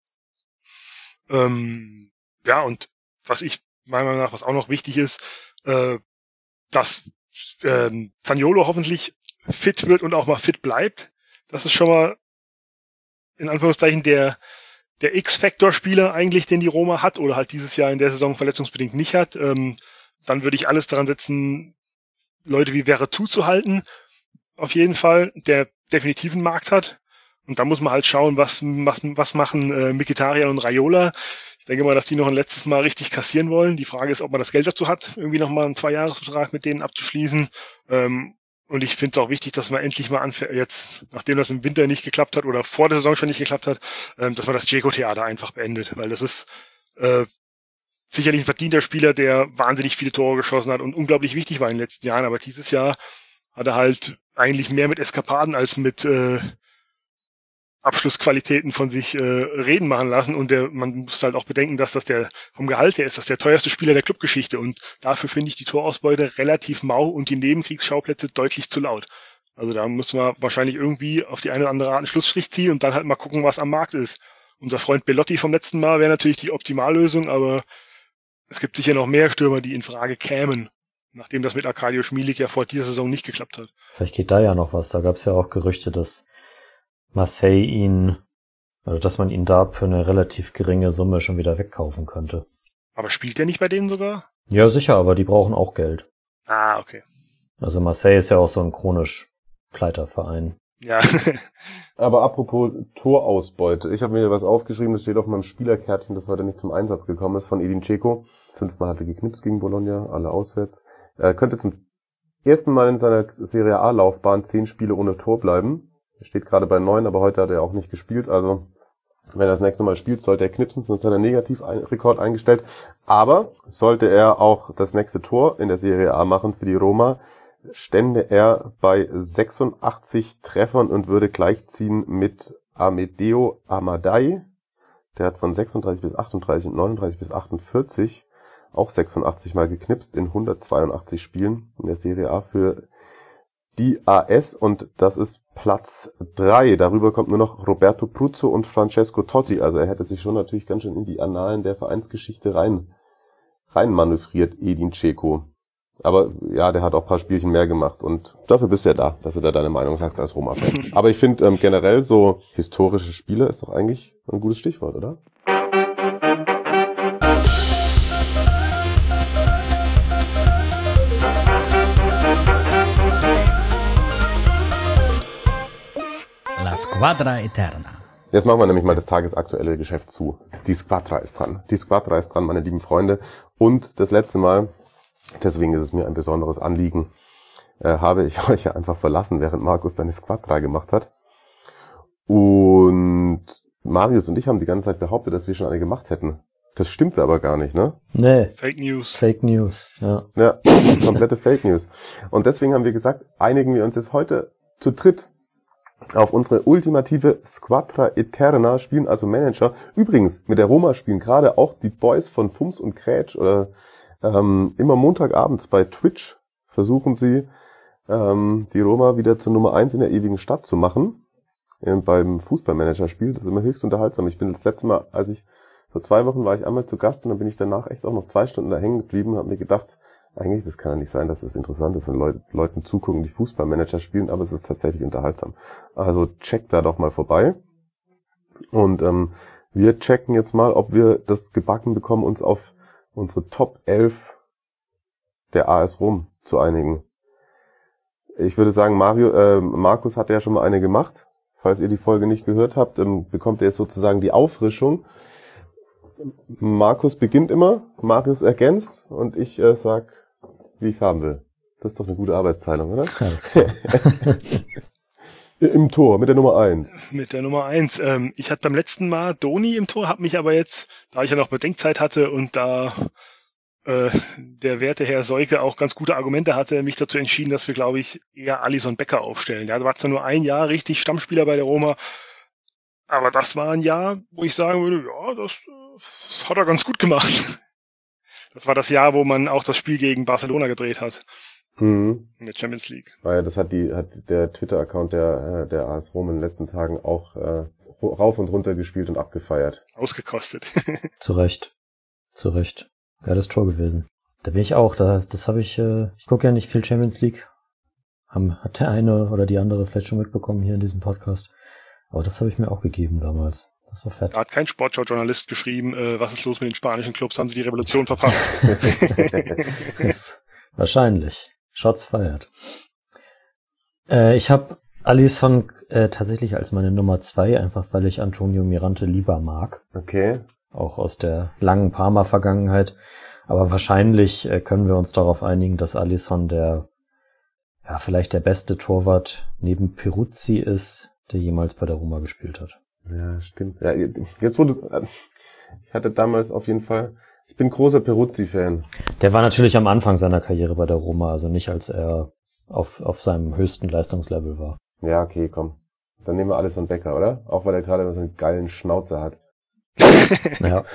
Ähm, ja, und was ich meiner Meinung nach, was auch noch wichtig ist, äh, dass ähm, Zaniolo hoffentlich fit wird und auch mal fit bleibt. Das ist schon mal in Anführungszeichen der der X-Factor-Spieler eigentlich, den die Roma hat oder halt dieses Jahr in der Saison verletzungsbedingt nicht hat. Ähm, dann würde ich alles daran setzen, Leute wie Veretout zu halten, auf jeden Fall, der definitiv einen Markt hat. Und da muss man halt schauen, was was, was machen äh, Mkhitaryan und Raiola. Ich denke mal, dass die noch ein letztes Mal richtig kassieren wollen. Die Frage ist, ob man das Geld dazu hat, irgendwie nochmal einen Zweijahresvertrag mit denen abzuschließen. Ähm, und ich finde es auch wichtig, dass man endlich mal anfängt, jetzt, nachdem das im Winter nicht geklappt hat oder vor der Saison schon nicht geklappt hat, ähm, dass man das Dzeko-Theater einfach beendet. Weil das ist äh, sicherlich ein verdienter Spieler, der wahnsinnig viele Tore geschossen hat und unglaublich wichtig war in den letzten Jahren. Aber dieses Jahr hat er halt eigentlich mehr mit Eskapaden als mit äh, Abschlussqualitäten von sich äh, reden machen lassen. Und der, man muss halt auch bedenken, dass das der vom Gehalt her ist, das der teuerste Spieler der Clubgeschichte. Und dafür finde ich die Torausbeute relativ mau und die Nebenkriegsschauplätze deutlich zu laut. Also da muss man wahrscheinlich irgendwie auf die eine oder andere Art einen Schlussstrich ziehen und dann halt mal gucken, was am Markt ist. Unser Freund Belotti vom letzten Mal wäre natürlich die Optimallösung, aber es gibt sicher noch mehr Stürmer, die in Frage kämen, nachdem das mit Arkadiusz Milik ja vor dieser Saison nicht geklappt hat. Vielleicht geht da ja noch was. Da gab es ja auch Gerüchte, dass Marseille ihn, oder dass man ihn da für eine relativ geringe Summe schon wieder wegkaufen könnte. Aber spielt der nicht bei denen sogar? Ja, sicher, aber die brauchen auch Geld. Ah, okay. Also Marseille ist ja auch so ein chronisch Pleiterverein. Ja. Aber apropos Torausbeute. Ich habe mir was aufgeschrieben, das steht auf meinem Spielerkärtchen, das heute nicht zum Einsatz gekommen ist, von Edin Dzeko. Fünfmal hat er geknipst gegen Bologna, alle auswärts. Er könnte zum ersten Mal in seiner Serie A-Laufbahn zehn Spiele ohne Tor bleiben. Er steht gerade bei neun, aber heute hat er auch nicht gespielt. Also wenn er das nächste Mal spielt, sollte er knipsen, sonst hat er einen Negativrekord eingestellt. Aber sollte er auch das nächste Tor in der Serie A machen für die Roma, stände er bei sechsundachtzig Treffern und würde gleichziehen mit Amedeo Amadei. Der hat von sechsunddreißig bis achtunddreißig und neununddreißig bis achtundvierzig auch sechsundachtzig Mal geknipst in hundertzweiundachtzig Spielen in der Serie A für die A S, und das ist Platz drei. Darüber kommt nur noch Roberto Pruzzo und Francesco Totti. Also er hätte sich schon natürlich ganz schön in die Annalen der Vereinsgeschichte rein, rein manövriert, Edin Dzeko. Aber ja, der hat auch ein paar Spielchen mehr gemacht und dafür bist du ja da, dass du da deine Meinung sagst als Roma-Fan. Aber ich finde ähm, generell so historische Spiele ist doch eigentlich ein gutes Stichwort, oder? La Squadra Eterna. Jetzt machen wir nämlich mal das tagesaktuelle Geschäft zu. Die Squadra ist dran. Die Squadra ist dran, meine lieben Freunde. Und das letzte Mal, deswegen ist es mir ein besonderes Anliegen, äh, habe ich euch ja einfach verlassen, während Markus seine Squadra gemacht hat. Und Marius und ich haben die ganze Zeit behauptet, dass wir schon eine gemacht hätten. Das stimmte aber gar nicht, ne? Nee. Fake News. Fake News, ja. Ja, komplette Fake News. Und deswegen haben wir gesagt, einigen wir uns jetzt heute zu dritt auf unsere ultimative Squadra Eterna, spielen also Manager. Übrigens, mit der Roma spielen gerade auch die Boys von Fums und Krätsch oder ähm, immer Montagabends bei Twitch versuchen sie, ähm, die Roma wieder zur Nummer eins in der ewigen Stadt zu machen. Äh, beim Fußballmanager-Spiel. Das ist immer höchst unterhaltsam. Ich bin das letzte Mal, als ich vor zwei Wochen war ich einmal zu Gast und dann bin ich danach echt auch noch zwei Stunden da hängen geblieben und habe mir gedacht, eigentlich, das kann ja nicht sein, dass es interessant ist, wenn Leute, Leuten zugucken, die Fußballmanager spielen, aber es ist tatsächlich unterhaltsam. Also checkt da doch mal vorbei. Und ähm, wir checken jetzt mal, ob wir das gebacken bekommen, uns auf unsere Top elf der A S Rom zu einigen. Ich würde sagen, Mario, äh, Markus hat ja schon mal eine gemacht. Falls ihr die Folge nicht gehört habt, ähm, bekommt ihr jetzt sozusagen die Auffrischung. Markus beginnt immer, Marius ergänzt und ich äh, sag, wie ich es haben will. Das ist doch eine gute Arbeitsteilung, oder? Alles klar. Im Tor, mit der Nummer eins. Mit der Nummer eins. Ähm, ich hatte beim letzten Mal Doni im Tor, habe mich aber jetzt, da ich ja noch Bedenkzeit hatte und da äh, der werte Herr Seuke auch ganz gute Argumente hatte, mich dazu entschieden, dass wir, glaube ich, eher Alisson Becker aufstellen. Der war zwar nur ein Jahr richtig Stammspieler bei der Roma, aber das war ein Jahr, wo ich sagen würde, ja, das äh, hat er ganz gut gemacht. Das war das Jahr, wo man auch das Spiel gegen Barcelona gedreht hat. Mhm. in der Champions League. Weil das hat die hat der Twitter-Account der der A S Rom in den letzten Tagen auch äh, rauf und runter gespielt und abgefeiert. Ausgekostet. Zu Recht. Zu Recht. Geiles Tor gewesen. Da bin ich auch. Das, das habe ich, äh, ich gucke ja nicht viel Champions League. Haben, hat der eine oder die andere vielleicht schon mitbekommen hier in diesem Podcast. Aber das habe ich mir auch gegeben damals. Das war fett. Da hat kein Sportschau-Journalist geschrieben, äh, was ist los mit den spanischen Clubs, haben sie die Revolution verpasst. Das, wahrscheinlich. Shots fired. Äh, ich habe Alisson äh, tatsächlich als meine Nummer zwei, einfach weil ich Antonio Mirante lieber mag. Okay. Auch aus der langen Parma-Vergangenheit. Aber wahrscheinlich äh, können wir uns darauf einigen, dass Alisson der, ja, vielleicht der beste Torwart neben Peruzzi ist, der jemals bei der Roma gespielt hat. Ja, stimmt. Ja, jetzt wurde es, ich hatte damals auf jeden Fall, ich bin großer Peruzzi-Fan. Der war natürlich am Anfang seiner Karriere bei der Roma, also nicht als er auf, auf seinem höchsten Leistungslevel war. Ja, okay, komm. Dann nehmen wir Alisson Becker, oder? Auch weil er gerade so einen geilen Schnauzer hat. Ja.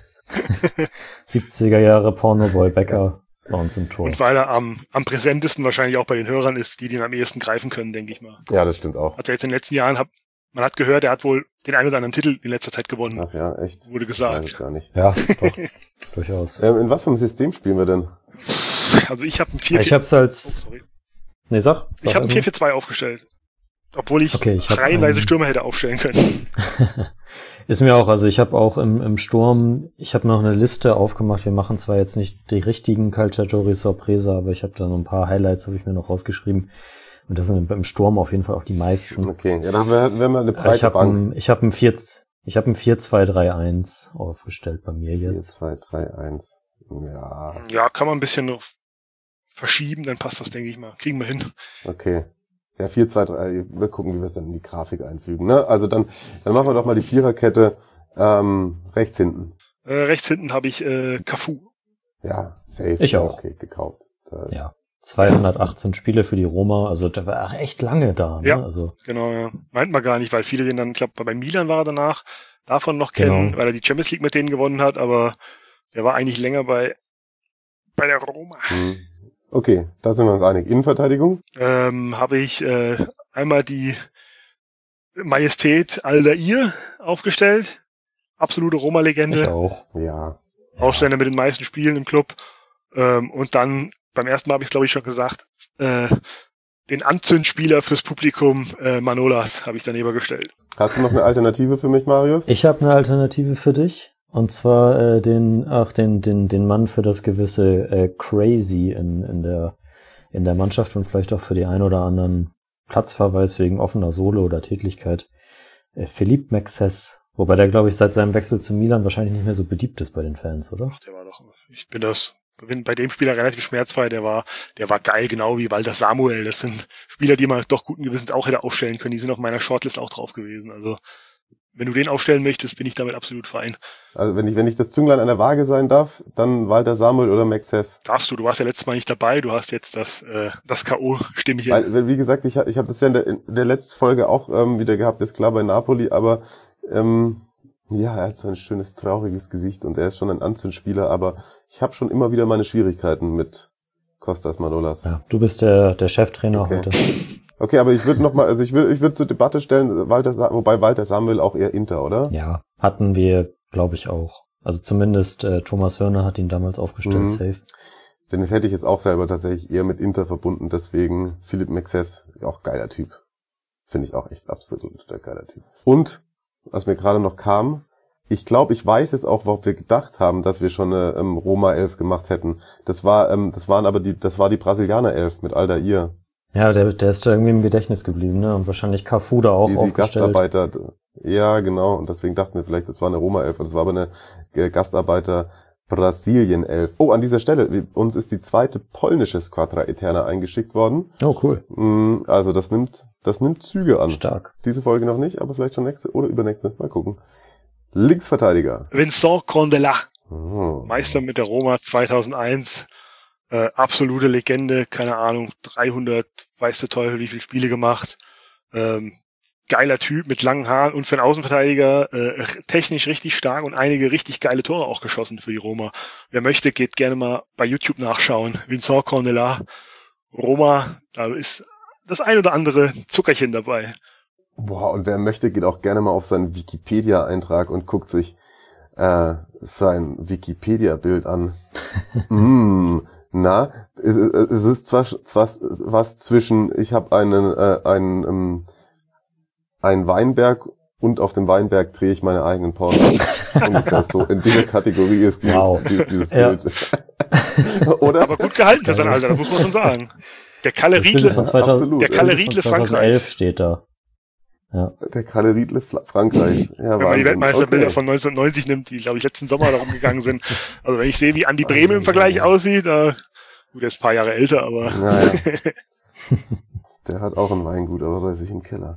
siebziger Jahre Pornoboy Becker bei uns im Tor. Und weil er am, am präsentesten wahrscheinlich auch bei den Hörern ist, die den am ehesten greifen können, denke ich mal. Ja, das stimmt auch. Hat er jetzt in den letzten Jahren, hab, man hat gehört, er hat wohl den einen oder anderen Titel in letzter Zeit gewonnen. Ach ja, echt? Wurde Weiß gesagt. ich gar nicht. Ja, doch. Durchaus. Ähm, in was für einem System spielen wir denn? Also ich habe ein vier Ich hab's als... Oh, sorry. Nee, sag. sag Ich habe ein also. vier vier zwei aufgestellt. Obwohl ich, Okay, ich hab reihenweise einen- Stürmer hätte aufstellen können. Ist mir auch, also ich habe auch im, im Sturm, ich habe noch eine Liste aufgemacht. Wir machen zwar jetzt nicht die richtigen Calciatori Sorpresa, aber ich habe da noch ein paar Highlights, habe ich mir noch rausgeschrieben. Und das sind im Sturm auf jeden Fall auch die meisten. Okay, ja, dann haben wir, wir haben eine breite Ich habe Bank. ein, ich hab ein vier, ich habe ein vier zwei drei eins aufgestellt bei mir vier, jetzt. zwei, drei, eins. Ja, Ja, kann man ein bisschen noch verschieben, dann passt das, denke ich mal. Kriegen wir hin. okay. Ja, vier, zwei, drei, wir gucken, wie wir es dann in die Grafik einfügen, ne? Also dann, dann machen wir doch mal die Viererkette, ähm, rechts hinten. Äh, rechts hinten habe ich äh, Cafu. Ja, safe. Ich ja, auch. Okay, gekauft. Da, Ja. zweihundertachtzehn Spiele für die Roma, also der war auch echt lange da, ne? Ja. Also, Genau, ja. Meint man gar nicht, weil viele den dann, ich glaube, bei Milan war er danach, davon noch kennen, Genau. weil er die Champions League mit denen gewonnen hat, aber der war eigentlich länger bei bei der Roma. Hm. Okay, da sind wir uns einig. Innenverteidigung? Ähm, habe ich äh, einmal die Majestät Aldair aufgestellt. Absolute ich Roma-Legende. auch. Ja. Ausländer mit den meisten Spielen im Club. Ähm, und dann, beim ersten Mal habe ich es glaube ich schon gesagt, äh, den Anzündspieler fürs Publikum, äh, Manolas, habe ich daneben gestellt. Hast du noch eine Alternative für mich, Marius? Ich habe eine Alternative für dich. Und zwar äh, den, ach, den, den, den Mann für das gewisse äh, Crazy in, in der in der Mannschaft und vielleicht auch für die ein oder anderen Platzverweis wegen offener Sohle oder Tätlichkeit. Äh, Philippe Mexes, wobei der, glaube ich, seit seinem Wechsel zu Milan wahrscheinlich nicht mehr so beliebt ist bei den Fans, oder? Ach, der war doch, ich bin das, bin bei dem Spieler relativ schmerzfrei, der war, der war geil, genau wie Walter Samuel. Das sind Spieler, die man doch guten Gewissens auch hätte aufstellen können. Die sind auf meiner Shortlist auch drauf gewesen. Also, wenn du den aufstellen möchtest, bin ich damit absolut fein. Also wenn ich, wenn ich das Zünglein an der Waage sein darf, dann Walter Samuel oder Max Hess. Darfst du, du warst ja letztes Mal nicht dabei, du hast jetzt das, äh, das K O-Stimmchen. Weil, wie gesagt, ich, ich habe das ja in der, in der letzten Folge auch ähm, wieder gehabt, ist klar bei Napoli, aber ähm, ja, er hat so ein schönes, trauriges Gesicht und er ist schon ein Anzündspieler, aber ich habe schon immer wieder meine Schwierigkeiten mit Kostas Manolas. Ja, du bist der, der Cheftrainer Okay. heute. Okay, aber ich würde noch mal, also ich würde ich würde zur Debatte stellen, Walter, Sa- wobei Walter Samuel auch eher Inter, oder? Ja, hatten wir, glaube ich, auch. Also zumindest äh, Thomas Hörner hat ihn damals aufgestellt, Mhm. safe. Den hätte ich jetzt auch selber tatsächlich eher mit Inter verbunden, deswegen Philipp Mexes, auch geiler Typ. Finde ich auch echt absolut der geiler Typ. Und, was mir gerade noch kam, ich glaube, ich weiß jetzt auch, worauf wir gedacht haben, dass wir schon eine ähm, Roma elf gemacht hätten. Das war, ähm, das waren aber die, das war die Brasilianer elf mit Aldair. Ja, der, der ist da irgendwie im Gedächtnis geblieben, ne? Und wahrscheinlich Cafu da auch Die, die aufgestellt. Gastarbeiter, ja, genau, und deswegen dachten wir vielleicht, das war eine Roma elf, das war aber eine äh, Gastarbeiter Brasilien elf. Oh, an dieser Stelle, wir- uns ist die zweite polnische Squadra Eterna eingeschickt worden. Oh, cool. Mm, Also das nimmt, das nimmt Züge an. Stark. Diese Folge noch nicht, aber vielleicht schon nächste oder übernächste. Mal gucken. Linksverteidiger. Vincent Condela, Oh. Meister mit der Roma zweitausendeins, äh, absolute Legende, keine Ahnung, dreihundert, weiß der Teufel, wie viele Spiele gemacht, ähm, geiler Typ mit langen Haaren und für einen Außenverteidiger äh, technisch richtig stark und einige richtig geile Tore auch geschossen für die Roma. Wer möchte, geht gerne mal bei YouTube nachschauen, Vincent Condela, Roma, da ist das ein oder andere Zuckerchen dabei. Boah, und wer möchte, geht auch gerne mal auf seinen Wikipedia-Eintrag und guckt sich äh, sein Wikipedia-Bild an. mm, na, es, es ist zwar, zwar was zwischen, ich habe einen, äh, einen, ähm, einen Weinberg und auf dem Weinberg drehe ich meine eigenen Pornos. Ungefähr so. In dieser Kategorie ist dieses, Wow. dieses, dieses Ja. Bild. Oder? Aber gut gehalten für sein Alter, das muss man schon sagen. Der Kalle Das Bild Riedle, von zweitausend, absolut. der das Kalle Bild von Riedle zweitausendelf Frankreich. steht da. Ja. Der Kalle Riedle Fla- Frankreich. Ja, Wenn man die Wahnsinn. Weltmeisterbilder Okay. von neunzehnhundertneunzig nimmt, die, glaube ich, letzten Sommer da rumgegangen sind. Also wenn ich sehe, wie Andi Brehme im Vergleich aussieht, äh, gut, er ist ein paar Jahre älter, aber Naja. Der hat auch ein Weingut, aber bei sich im Keller.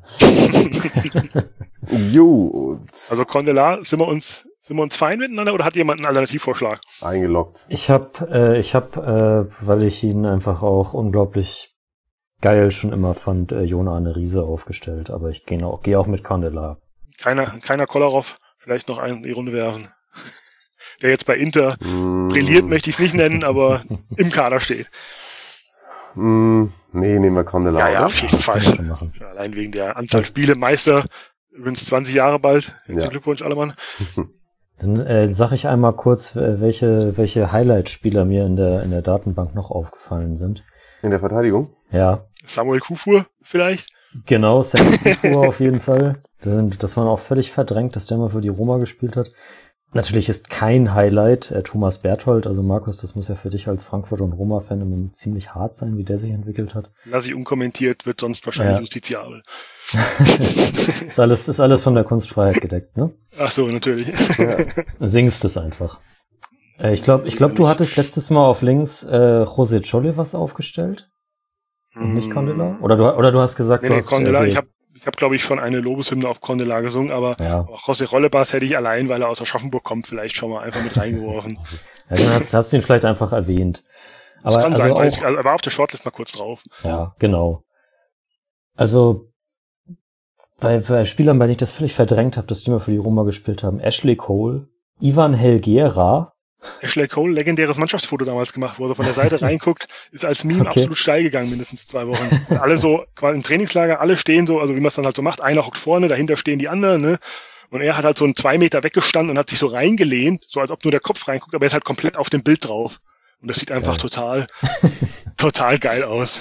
Jo, also Condelar, sind wir uns sind wir uns fein miteinander oder hat jemand einen Alternativvorschlag? eingeloggt. Ich hab, äh, ich hab, äh, weil ich ihn einfach auch unglaublich geil schon immer fand, äh, Jon Arne Riese aufgestellt. Aber ich gehe auch, geh auch mit Condelar. Keiner, keiner Kolarov, vielleicht noch einen in die Runde werfen. Der jetzt bei Inter Mm, brilliert, möchte ich es nicht nennen, aber im Kader steht. mm, nee, nehmen wir Condelar. Ja, ja, oder? auf jeden Fall. Kann ich schon machen. Allein wegen der Anzahl Das- Spiele, Meister, übrigens zwanzig Jahre bald. Ja. Glückwunsch, Allemann. Dann äh, sag ich einmal kurz, äh, welche, welche Highlight-Spieler mir in der, in der Datenbank noch aufgefallen sind. In der Verteidigung? Ja, Samuel Kufur vielleicht. genau, Sam Kufur auf jeden Fall. Das, das war auch völlig verdrängt, dass der mal für die Roma gespielt hat. Natürlich ist kein Highlight äh, Thomas Berthold, also Markus, das muss ja für dich als Frankfurt- und Roma-Fan immer ziemlich hart sein, wie der sich entwickelt hat. Lass ich unkommentiert, wird sonst wahrscheinlich Ja. justiziabel. ist alles, ist alles von der Kunstfreiheit gedeckt, ne? Ach so, natürlich. Singst es einfach. Äh, ich glaube, ich glaub, du hattest letztes Mal auf links äh, José Chole was aufgestellt und nicht Condelar? Oder du, oder du hast gesagt, Nee, du nee, hast... Condelar, äh, ich habe ich hab, glaube ich, schon eine Lobeshymne auf Condelar gesungen, aber Ja. auch José Rollebas hätte ich allein, weil er aus Aschaffenburg kommt, vielleicht schon mal einfach mit reingeworfen. Ja, dann hast, hast du ihn vielleicht einfach erwähnt. Das Aber kann also sein, auch, weil ich, also, er war auf der Shortlist mal kurz drauf. ja, genau. Also bei, bei Spielern, bei denen ich das völlig verdrängt habe, dass die mal für die Roma gespielt haben, Ashley Cole, Ivan Helguera, Ashley Cole, legendäres Mannschaftsfoto damals gemacht, wo er von der Seite reinguckt, ist als Meme Okay. absolut steil gegangen, mindestens zwei Wochen. Alle so, quasi im Trainingslager, alle stehen so, also wie man es dann halt so macht, einer hockt vorne, dahinter stehen die anderen, ne? Und er hat halt so einen zwei Meter weggestanden und hat sich so reingelehnt, so als ob nur der Kopf reinguckt, aber er ist halt komplett auf dem Bild drauf. Und das sieht einfach Geil. total, total geil aus.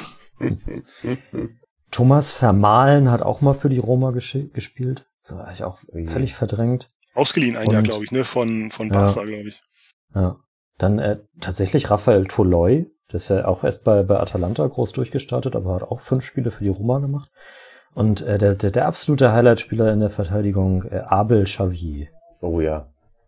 Thomas Vermahlen hat auch mal für die Roma gesch- gespielt. Das war ich auch Ui. völlig verdrängt. Ausgeliehen ein Und- Jahr, glaube ich, ne? Von, von Ja. Barca, glaube ich. Ja. Dann äh, tatsächlich Raphael Toloi, der ist ja auch erst bei, bei Atalanta groß durchgestartet, aber hat auch fünf Spiele für die Roma gemacht. Und äh, der, der, der absolute Highlight-Spieler in der Verteidigung, äh, Abel Xavier. Oh ja.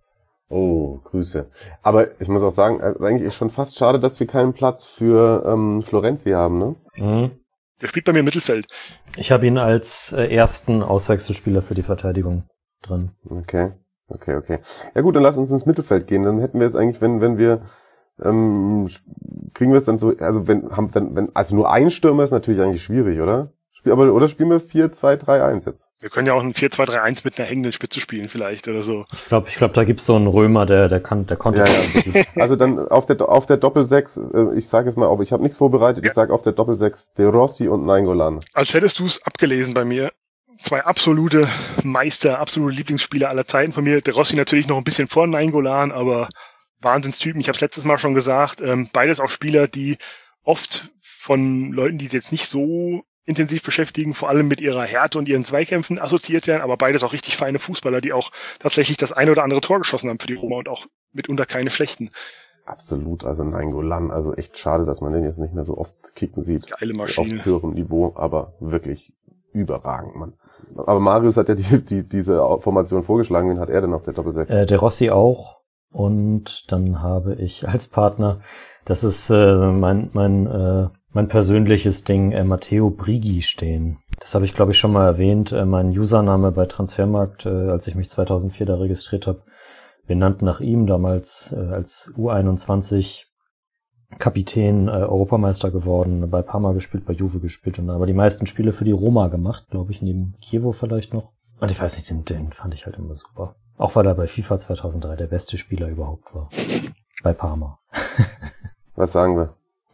Oh, Grüße. Aber ich muss auch sagen, also eigentlich ist schon fast schade, dass wir keinen Platz für ähm, Florenzi haben, ne? Mhm. Der spielt bei mir im Mittelfeld. Ich habe ihn als äh, ersten Auswechselspieler für die Verteidigung drin. Okay, okay, okay. Ja gut, dann lass uns ins Mittelfeld gehen. Dann hätten wir es eigentlich, wenn wenn wir ähm, kriegen wir es dann so, also wenn haben dann wenn also nur ein Stürmer ist natürlich eigentlich schwierig, oder? Spiel, aber oder spielen wir vier zwei drei eins jetzt? Wir können ja auch ein vier zwei drei eins mit einer hängenden Spitze spielen vielleicht oder so. Ich glaube, ich glaube, da gibt's so einen Römer, der der kann, der konnte Ja, das ja. ganz gut. Also dann auf der auf der Doppelsechs, äh, ich sage jetzt mal, auf, ich habe nichts vorbereitet, Ja. ich sage auf der Doppelsechs De Rossi und Nainggolan. Als hättest du es abgelesen bei mir. Zwei absolute Meister, absolute Lieblingsspieler aller Zeiten von mir. Der Rossi natürlich noch ein bisschen vor Nainggolan, aber Wahnsinnstypen. Ich habe es letztes Mal schon gesagt, ähm, beides auch Spieler, die oft von Leuten, die sich jetzt nicht so intensiv beschäftigen, vor allem mit ihrer Härte und ihren Zweikämpfen assoziiert werden, aber beides auch richtig feine Fußballer, die auch tatsächlich das eine oder andere Tor geschossen haben für die Roma und auch mitunter keine schlechten. Absolut, also Nainggolan, also echt schade, dass man den jetzt nicht mehr so oft kicken sieht. Geile Auf Maschine. höherem Niveau, aber wirklich überragend, Mann. Aber Marius hat ja die, die, diese Formation vorgeschlagen, wen hat er denn auf der Doppelsechs? Äh, der Rossi auch. Und dann habe ich als Partner, das ist äh, mein mein äh, mein persönliches Ding, äh, Matteo Brighi stehen. Das habe ich, glaube ich, schon mal erwähnt. Äh, mein Username bei Transfermarkt, äh, als ich mich zweitausendvier da registriert habe, benannt nach ihm, damals äh, als U einundzwanzig Kapitän, äh, Europameister geworden, bei Parma gespielt, bei Juve gespielt und aber die meisten Spiele für die Roma gemacht, glaube ich, neben Chievo vielleicht noch. Und ich weiß nicht, den, den fand ich halt immer super. Auch weil er bei FIFA zweitausenddrei der beste Spieler überhaupt war. Bei Parma. Was sagen wir?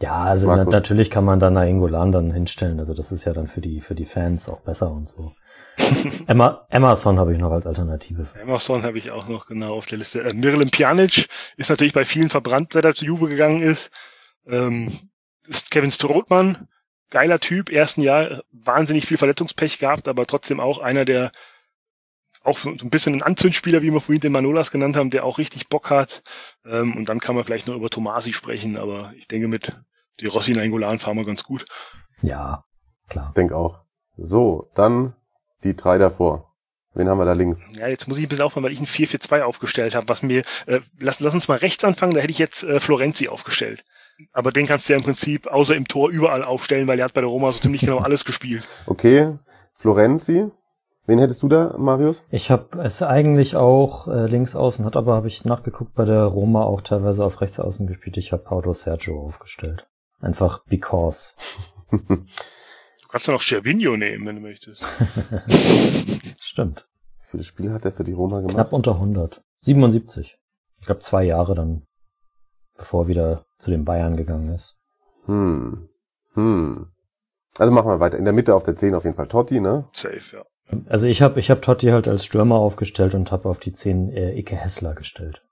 Ja, also na, natürlich kann man da Nainggolan dann hinstellen. Also das ist ja dann für die für die Fans auch besser und so. Emma, Emerson habe ich noch als Alternative. Emerson habe ich auch noch genau auf der Liste. Äh, Miralem Pjanic ist natürlich bei vielen verbrannt, seit er zu Juve gegangen ist. Ähm, ist Kevin Strootman, geiler Typ, ersten Jahr wahnsinnig viel Verletzungspech gehabt, aber trotzdem auch einer, der auch so ein bisschen ein Anzündspieler, wie wir vorhin den Manolas genannt haben, der auch richtig Bock hat. Ähm, und dann kann man vielleicht noch über Tomasi sprechen, aber ich denke, mit die Rossi Nainggolan fahren wir ganz gut. Ja, klar. Denk auch. So, dann die drei davor. Wen haben wir da links? Ja, jetzt muss ich ein bisschen aufmachen, weil ich ein vier vier zwei aufgestellt habe, was mir, äh, lass, lass uns mal rechts anfangen, da hätte ich jetzt äh, Florenzi aufgestellt. Aber den kannst du ja im Prinzip außer im Tor überall aufstellen, weil er hat bei der Roma so ziemlich genau alles gespielt. Okay, Florenzi. Wen hättest du da, Marius? Ich habe es eigentlich auch äh, links außen, hat aber, habe ich nachgeguckt, bei der Roma auch teilweise auf rechts außen gespielt. Ich habe Paulo Sergio aufgestellt. Einfach because. Du kannst ja noch Gervinho nehmen, wenn du möchtest. Stimmt. Wie viele Spiele hat er für die Roma gemacht? Knapp unter hundert. siebenundsiebzig. Ich glaube zwei Jahre dann, bevor er wieder zu den Bayern gegangen ist. Hm. Hm. Also machen wir weiter. In der Mitte auf der zehn auf jeden Fall Totti, ne? Safe, ja. Also ich habe ich hab Totti halt als Stürmer aufgestellt und habe auf die zehn äh, Ike Hessler gestellt.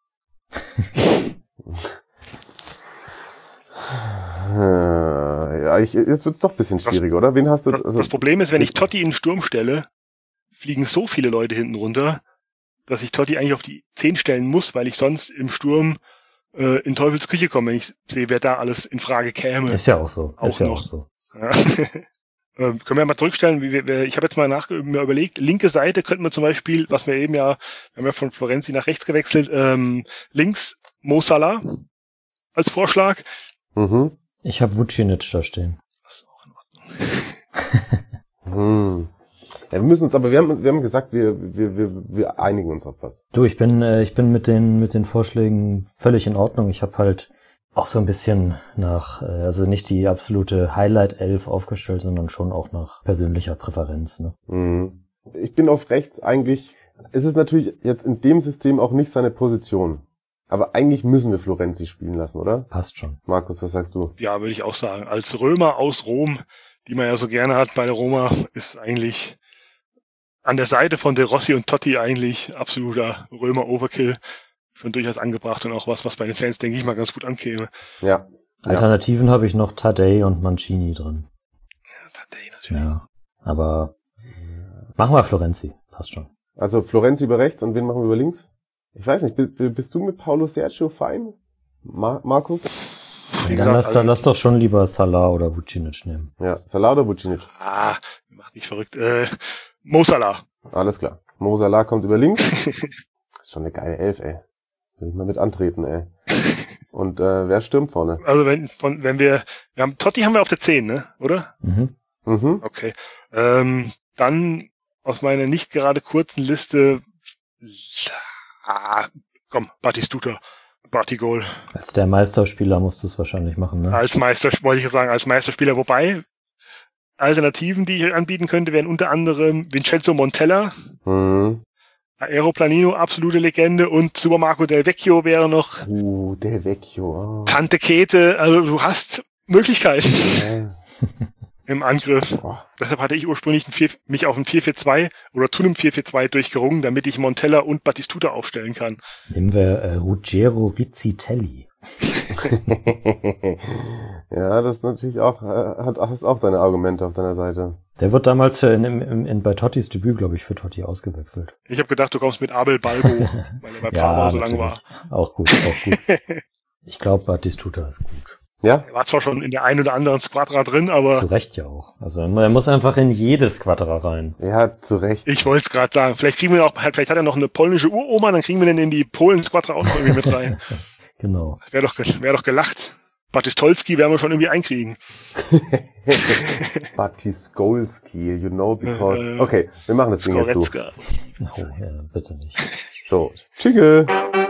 Ja, ich, jetzt wird's doch ein bisschen schwierig, oder? Wen hast du? Das, also, das Problem ist, wenn ich Totti in den Sturm stelle, fliegen so viele Leute hinten runter, dass ich Totti eigentlich auf die zehn stellen muss, weil ich sonst im Sturm äh, in Teufels Küche komme, wenn ich sehe, wer da alles in Frage käme. Ist ja auch so. Auch ist ja noch. auch so. Ja. äh, können wir mal zurückstellen, wie wir, wir, ich habe jetzt mal nach, mir überlegt, linke Seite könnten wir zum Beispiel, was wir eben ja, wir haben ja von Florenzi nach rechts gewechselt, ähm, links Mo Salah als Vorschlag. Mhm. Ich habe Vucinic da stehen. Das ist auch in Ordnung. hm. Ja, wir müssen uns, aber wir haben, wir haben gesagt, wir, wir, wir, wir einigen uns auf was. Du, ich bin, äh, ich bin mit den, mit den Vorschlägen völlig in Ordnung. Ich habe halt auch so ein bisschen nach, äh, also nicht die absolute Highlight-Elf aufgestellt, sondern schon auch nach persönlicher Präferenz. Ne? Mhm. Ich bin auf rechts eigentlich, es ist natürlich jetzt in dem System auch nicht seine Position. Aber eigentlich müssen wir Florenzi spielen lassen, oder? Passt schon. Markus, was sagst du? Ja, würde ich auch sagen. Als Römer aus Rom, die man ja so gerne hat bei der Roma, ist eigentlich an der Seite von De Rossi und Totti eigentlich absoluter Römer-Overkill. Schon durchaus angebracht und auch was, was bei den Fans, denke ich mal, ganz gut ankäme. Ja. Alternativen ja. habe ich noch Tadej und Mancini drin. Ja, Tadej natürlich. Ja. Aber machen wir Florenzi. Passt schon. Also Florenzi über rechts und wen machen wir über links? Ich weiß nicht, bist du mit Paulo Sergio fein? Mar- Markus? Ja, dann lass, also, lass doch schon lieber Salah oder Vucinic nehmen. Ja, Salah oder Vucinic? Ah, macht mich verrückt. Äh, Mo Salah. Alles klar. Mo Salah kommt über links. Das ist schon eine geile Elf, ey. Will ich mal mit antreten, ey. Und äh, wer stürmt vorne? Also wenn von wenn wir, wir haben Totti haben wir auf der zehn, ne? Oder? Mhm. Mhm. Okay. Ähm, dann aus meiner nicht gerade kurzen Liste ah, komm, Batistuta. Batigol. Als der Meisterspieler musst du es wahrscheinlich machen, ne? Als Meister, wollte ich sagen, als Meisterspieler, wobei Alternativen, die ich anbieten könnte, wären unter anderem Vincenzo Montella, Mhm. Aeroplanino, absolute Legende, und Super Marco Del Vecchio wäre noch. Uh, Del Vecchio. Oh. Tante Kete, also du hast Möglichkeiten Ja. im Angriff. Oh. Deshalb hatte ich ursprünglich ein vier, mich auf ein vier vier zwei oder zu einem vier vier zwei durchgerungen, damit ich Montella und Batistuta aufstellen kann. Nehmen wir äh, Ruggero Rizzitelli. Ja, das ist natürlich auch, äh, hat, hast auch deine Argumente auf deiner Seite. Der wird damals für in, in, in, bei Tottis Debüt, glaube ich, für Totti ausgewechselt. Ich habe gedacht, du kommst mit Abel Balbo, weil er bei Ja, Parma so natürlich. lang war. Auch gut, auch gut. Ich glaube, Batistuta ist gut. Ja? Er war zwar schon in der einen oder anderen Squadra drin, aber Zu Recht ja auch. Also er muss einfach in jedes Quadra rein. Ja, zu Recht. ich wollte es gerade sagen. Vielleicht kriegen wir auch, vielleicht hat er noch eine polnische Uroma, dann kriegen wir den in die Polen-Squadra auch noch irgendwie mit rein. Genau. Wäre doch, wär doch gelacht. Batistolski werden wir schon irgendwie einkriegen. Batiskolski, you know, because... Äh, Okay, wir machen das Ding jetzt zu. Skoretzka. Oh, ja, bitte nicht. So, Tschicke.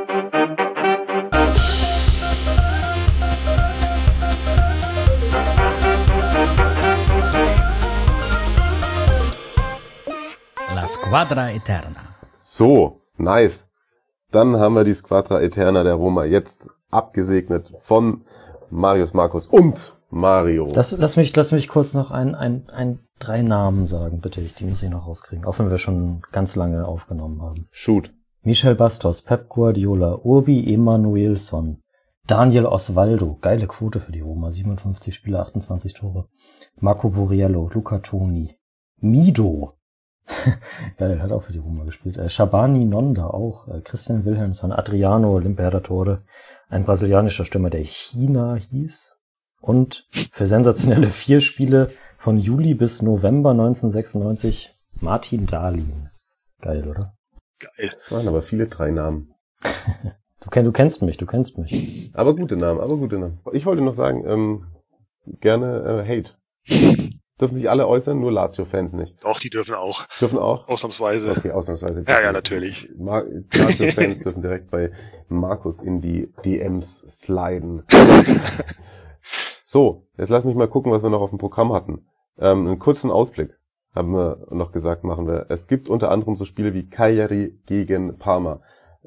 La Squadra Eterna. So, nice. Dann haben wir die Squadra Eterna der Roma jetzt abgesegnet von Marius, Markus und Mario. Lass, lass mich, lass mich kurz noch ein, ein, ein, drei Namen sagen, bitte. Ich, die muss ich noch rauskriegen. Auch wenn wir schon ganz lange aufgenommen haben. Shoot. Michel Bastos, Pep Guardiola, Urbi Emanuelson, Daniel Osvaldo, geile Quote für die Roma, siebenundfünfzig Spiele, achtundzwanzig Tore. Marco Borriello, Luca Toni, Mido, geil, hat auch für die Roma gespielt. Äh, Shabani Nonda auch, äh, Christian Wilhelmsson, Adriano Limperatore, ein brasilianischer Stürmer, der China hieß. Und für sensationelle vier Spiele von Juli bis November neunzehnhundertsechsundneunzig Martin Dahlin. Geil, oder? Geil. Das waren aber viele drei Namen. Du, kenn, du kennst mich, du kennst mich. Aber gute Namen, aber gute Namen. Ich wollte noch sagen, ähm, gerne äh, Hate. Dürfen sich alle äußern, nur Lazio-Fans nicht. Doch, die dürfen auch. Dürfen auch? Ausnahmsweise. Okay, ausnahmsweise. Ja, ja, natürlich. Mar- Lazio-Fans dürfen direkt bei Markus in die D Ms sliden. So, jetzt lass mich mal gucken, was wir noch auf dem Programm hatten. Ähm, einen kurzen Ausblick haben wir noch gesagt, machen wir. Es gibt unter anderem so Spiele wie Cagliari gegen Parma.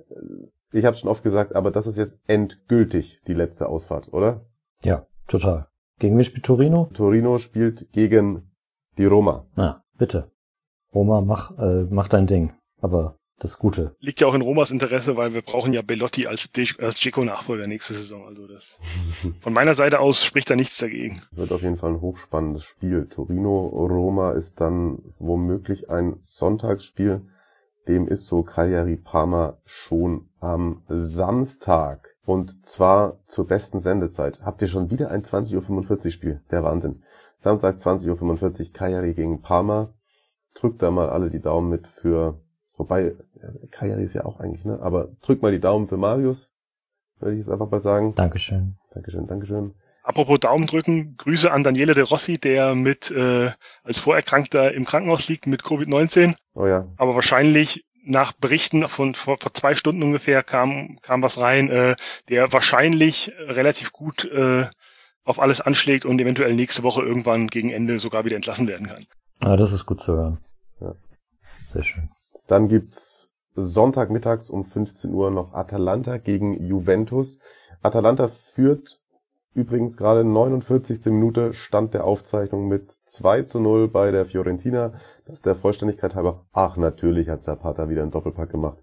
Ich habe schon oft gesagt, aber das ist jetzt endgültig die letzte Ausfahrt, oder? Ja, total. Gegen wen spielt Torino? Torino spielt gegen die Roma. Na, bitte. Roma, mach, äh, mach dein Ding. Aber das Gute. Liegt ja auch in Romas Interesse, weil wir brauchen ja Belotti als, De- als Dzeko-Nachfolger nächste Saison. Also das von meiner Seite aus spricht da nichts dagegen. Wird auf jeden Fall ein hochspannendes Spiel. Torino-Roma ist dann womöglich ein Sonntagsspiel. Dem ist so Cagliari-Parma schon am Samstag. Und zwar zur besten Sendezeit. Habt ihr schon wieder ein zwanzig Uhr fünfundvierzig Spiel? Der Wahnsinn. Samstag zwanzig Uhr fünfundvierzig, Cagliari gegen Parma. Drückt da mal alle die Daumen mit für... Wobei, Cagliari ist ja auch eigentlich, ne? Aber drückt mal die Daumen für Marius, würde ich jetzt einfach mal sagen. Dankeschön. Dankeschön, Dankeschön. Apropos Daumen drücken, Grüße an Daniele De Rossi, der mit äh, als Vorerkrankter im Krankenhaus liegt mit Covid neunzehn. Oh ja. Aber wahrscheinlich nach Berichten von vor, vor zwei Stunden ungefähr kam kam was rein, äh, der wahrscheinlich relativ gut äh, auf alles anschlägt und eventuell nächste Woche irgendwann gegen Ende sogar wieder entlassen werden kann. Ah, das ist gut zu hören. Ja. Sehr schön. Dann gibt's Sonntagmittags um fünfzehn Uhr noch Atalanta gegen Juventus. Atalanta führt übrigens gerade neunundvierzigste Minute Stand der Aufzeichnung mit zwei zu null bei der Fiorentina. Das ist der Vollständigkeit halber. Ach, natürlich hat Zapata wieder einen Doppelpack gemacht.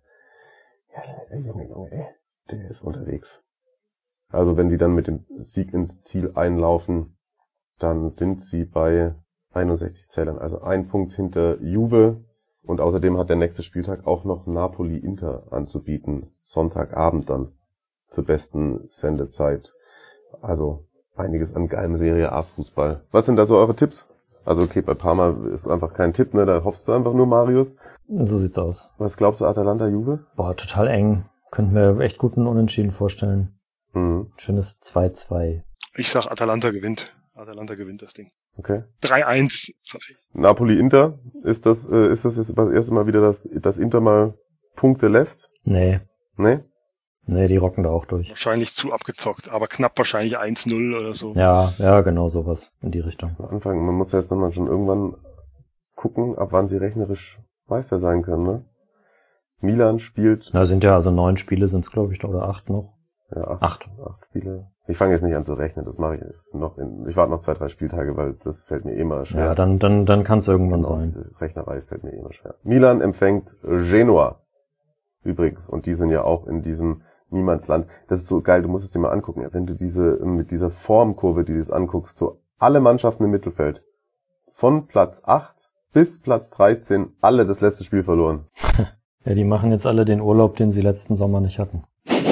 Ja, Junge, Junge, ey, der ist unterwegs. Also wenn die dann mit dem Sieg ins Ziel einlaufen, dann sind sie bei einundsechzig Zählern. Also ein Punkt hinter Juve. Und außerdem hat der nächste Spieltag auch noch Napoli-Inter anzubieten. Sonntagabend dann zur besten Sendezeit. Also einiges an geilem Serie A-Fußball. Was sind da so eure Tipps? Also okay, bei Parma ist einfach kein Tipp, ne? Da hoffst du einfach nur, Marius. So sieht's aus. Was glaubst du, Atalanta, Juve? Boah, total eng. Könnten mir echt guten Unentschieden vorstellen. Mhm. Schönes zwei zwei. Ich sag, Atalanta gewinnt. Atalanta gewinnt das Ding. Okay. drei eins, sag ich. Napoli-Inter, ist das, äh, ist das jetzt das erste Mal wieder, dass das Inter mal Punkte lässt? Nee. Nee? Nee, die rocken da auch durch. Wahrscheinlich zu abgezockt, aber knapp wahrscheinlich eins null oder so. Ja, ja, genau sowas in die Richtung. Am Anfang, man muss ja jetzt dann mal schon irgendwann gucken, ab wann sie rechnerisch Meister sein können, ne? Milan spielt... Na, sind ja also neun Spiele sind's, glaube ich, oder acht noch. Ja, acht, acht. acht Spiele. Ich fange jetzt nicht an zu rechnen, das mache ich noch in, ich warte noch zwei, drei Spieltage, weil das fällt mir eh mal schwer. Ja, dann, dann, dann kann's irgendwann genau, sein. Diese Rechnerei fällt mir eh mal schwer. Milan empfängt Genoa. Übrigens. Und die sind ja auch in diesem Niemandsland. Das ist so geil, du musst es dir mal angucken. Wenn du diese, mit dieser Formkurve, die du das anguckst, so alle Mannschaften im Mittelfeld. Von Platz acht bis Platz dreizehn, alle das letzte Spiel verloren. Ja, die machen jetzt alle den Urlaub, den sie letzten Sommer nicht hatten.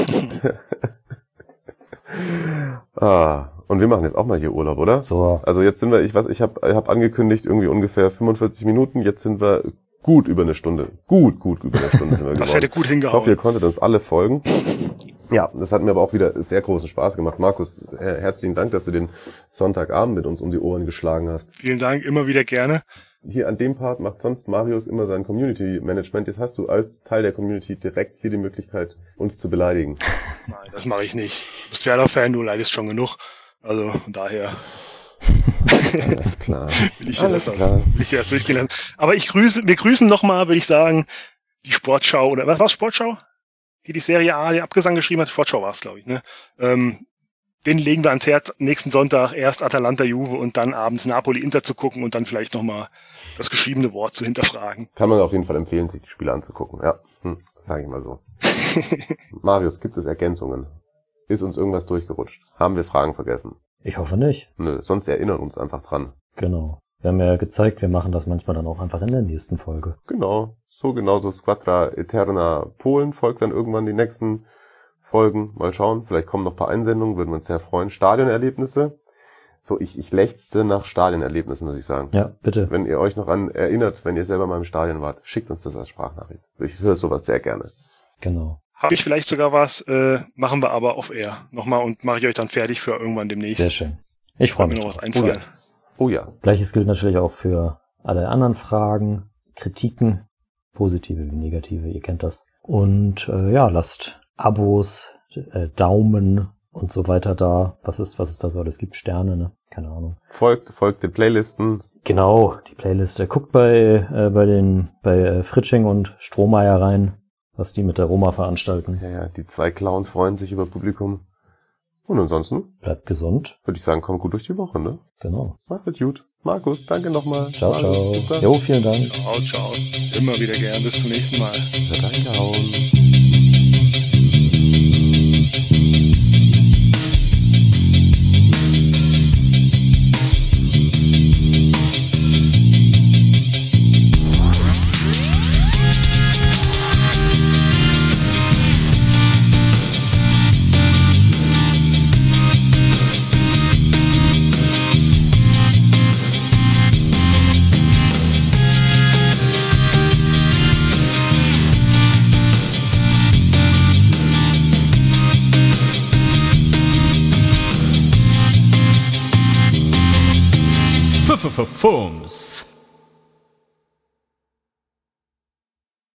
Ah, und wir machen jetzt auch mal hier Urlaub, oder? So. Also jetzt sind wir, ich weiß, ich habe ich hab angekündigt, irgendwie ungefähr fünfundvierzig Minuten, jetzt sind wir gut über eine Stunde. Gut, gut über eine Stunde sind wir geworden. Das hätte gut Ich hingehauen. hoffe, ihr konntet uns alle folgen. Ja, das hat mir aber auch wieder sehr großen Spaß gemacht. Markus, her- herzlichen Dank, dass du den Sonntagabend mit uns um die Ohren geschlagen hast. Vielen Dank, immer wieder gerne. Hier an dem Part macht sonst Marius immer sein Community Management. Jetzt hast du als Teil der Community direkt hier die Möglichkeit, uns zu beleidigen. Nein, das mache ich nicht. Du bist Werder-Fan, du leidest schon genug. Also von daher Alles klar. will ich dir Alles das, klar. will ich dir das durchgehen lassen. Aber ich grüße, wir grüßen nochmal, würde ich sagen, die Sportschau, oder was war's, Sportschau? Die die Serie A, die Abgesang geschrieben hat, Sportschau war es, glaube ich, ne? Ähm, den legen wir ans Herz, nächsten Sonntag erst Atalanta Juve und dann abends Napoli Inter zu gucken und dann vielleicht nochmal das geschriebene Wort zu hinterfragen. Kann man auf jeden Fall empfehlen, sich die Spiele anzugucken. Ja, hm, sage ich mal so. Marius, gibt es Ergänzungen? Ist uns irgendwas durchgerutscht? Haben wir Fragen vergessen? Ich hoffe nicht. Nö, sonst erinnern uns einfach dran. Genau. Wir haben ja gezeigt, wir machen das manchmal dann auch einfach in der nächsten Folge. Genau. So genauso Squadra Eterna Polen folgt dann irgendwann die nächsten Folgen. Mal schauen, vielleicht kommen noch ein paar Einsendungen, würden wir uns sehr freuen. Stadionerlebnisse. So, ich, ich lechzte nach Stadionerlebnissen, muss ich sagen. Ja, bitte. Wenn ihr euch noch an erinnert, wenn ihr selber mal im Stadion wart, schickt uns das als Sprachnachricht. Ich höre sowas sehr gerne. Genau. Habe ich vielleicht sogar was, äh, machen wir aber off-air nochmal und mache ich euch dann fertig für irgendwann demnächst. Sehr schön. Ich freue mich. Mir noch was einfallen. Oh ja. Oh ja. Gleiches gilt natürlich auch für alle anderen Fragen, Kritiken, positive wie negative, ihr kennt das. Und äh, ja, lasst Abos, äh, Daumen und so weiter da. Was ist, was ist da so? Es gibt Sterne, ne? Keine Ahnung. Folgt, folgt den Playlisten. Genau, die Playlist. Guckt bei äh, bei den bei äh, Fritsching und Strohmeier rein, was die mit der Roma veranstalten. Ja, ja, die zwei Clowns freuen sich über Publikum. Und ansonsten? Bleibt gesund. Würde ich sagen, kommt gut durch die Woche, ne? Genau. Macht gut. Markus, danke nochmal. Ciao, ciao. Jo, vielen Dank. Ciao, ciao. Immer wieder gern. Bis zum nächsten Mal. Reingehauen. Fums.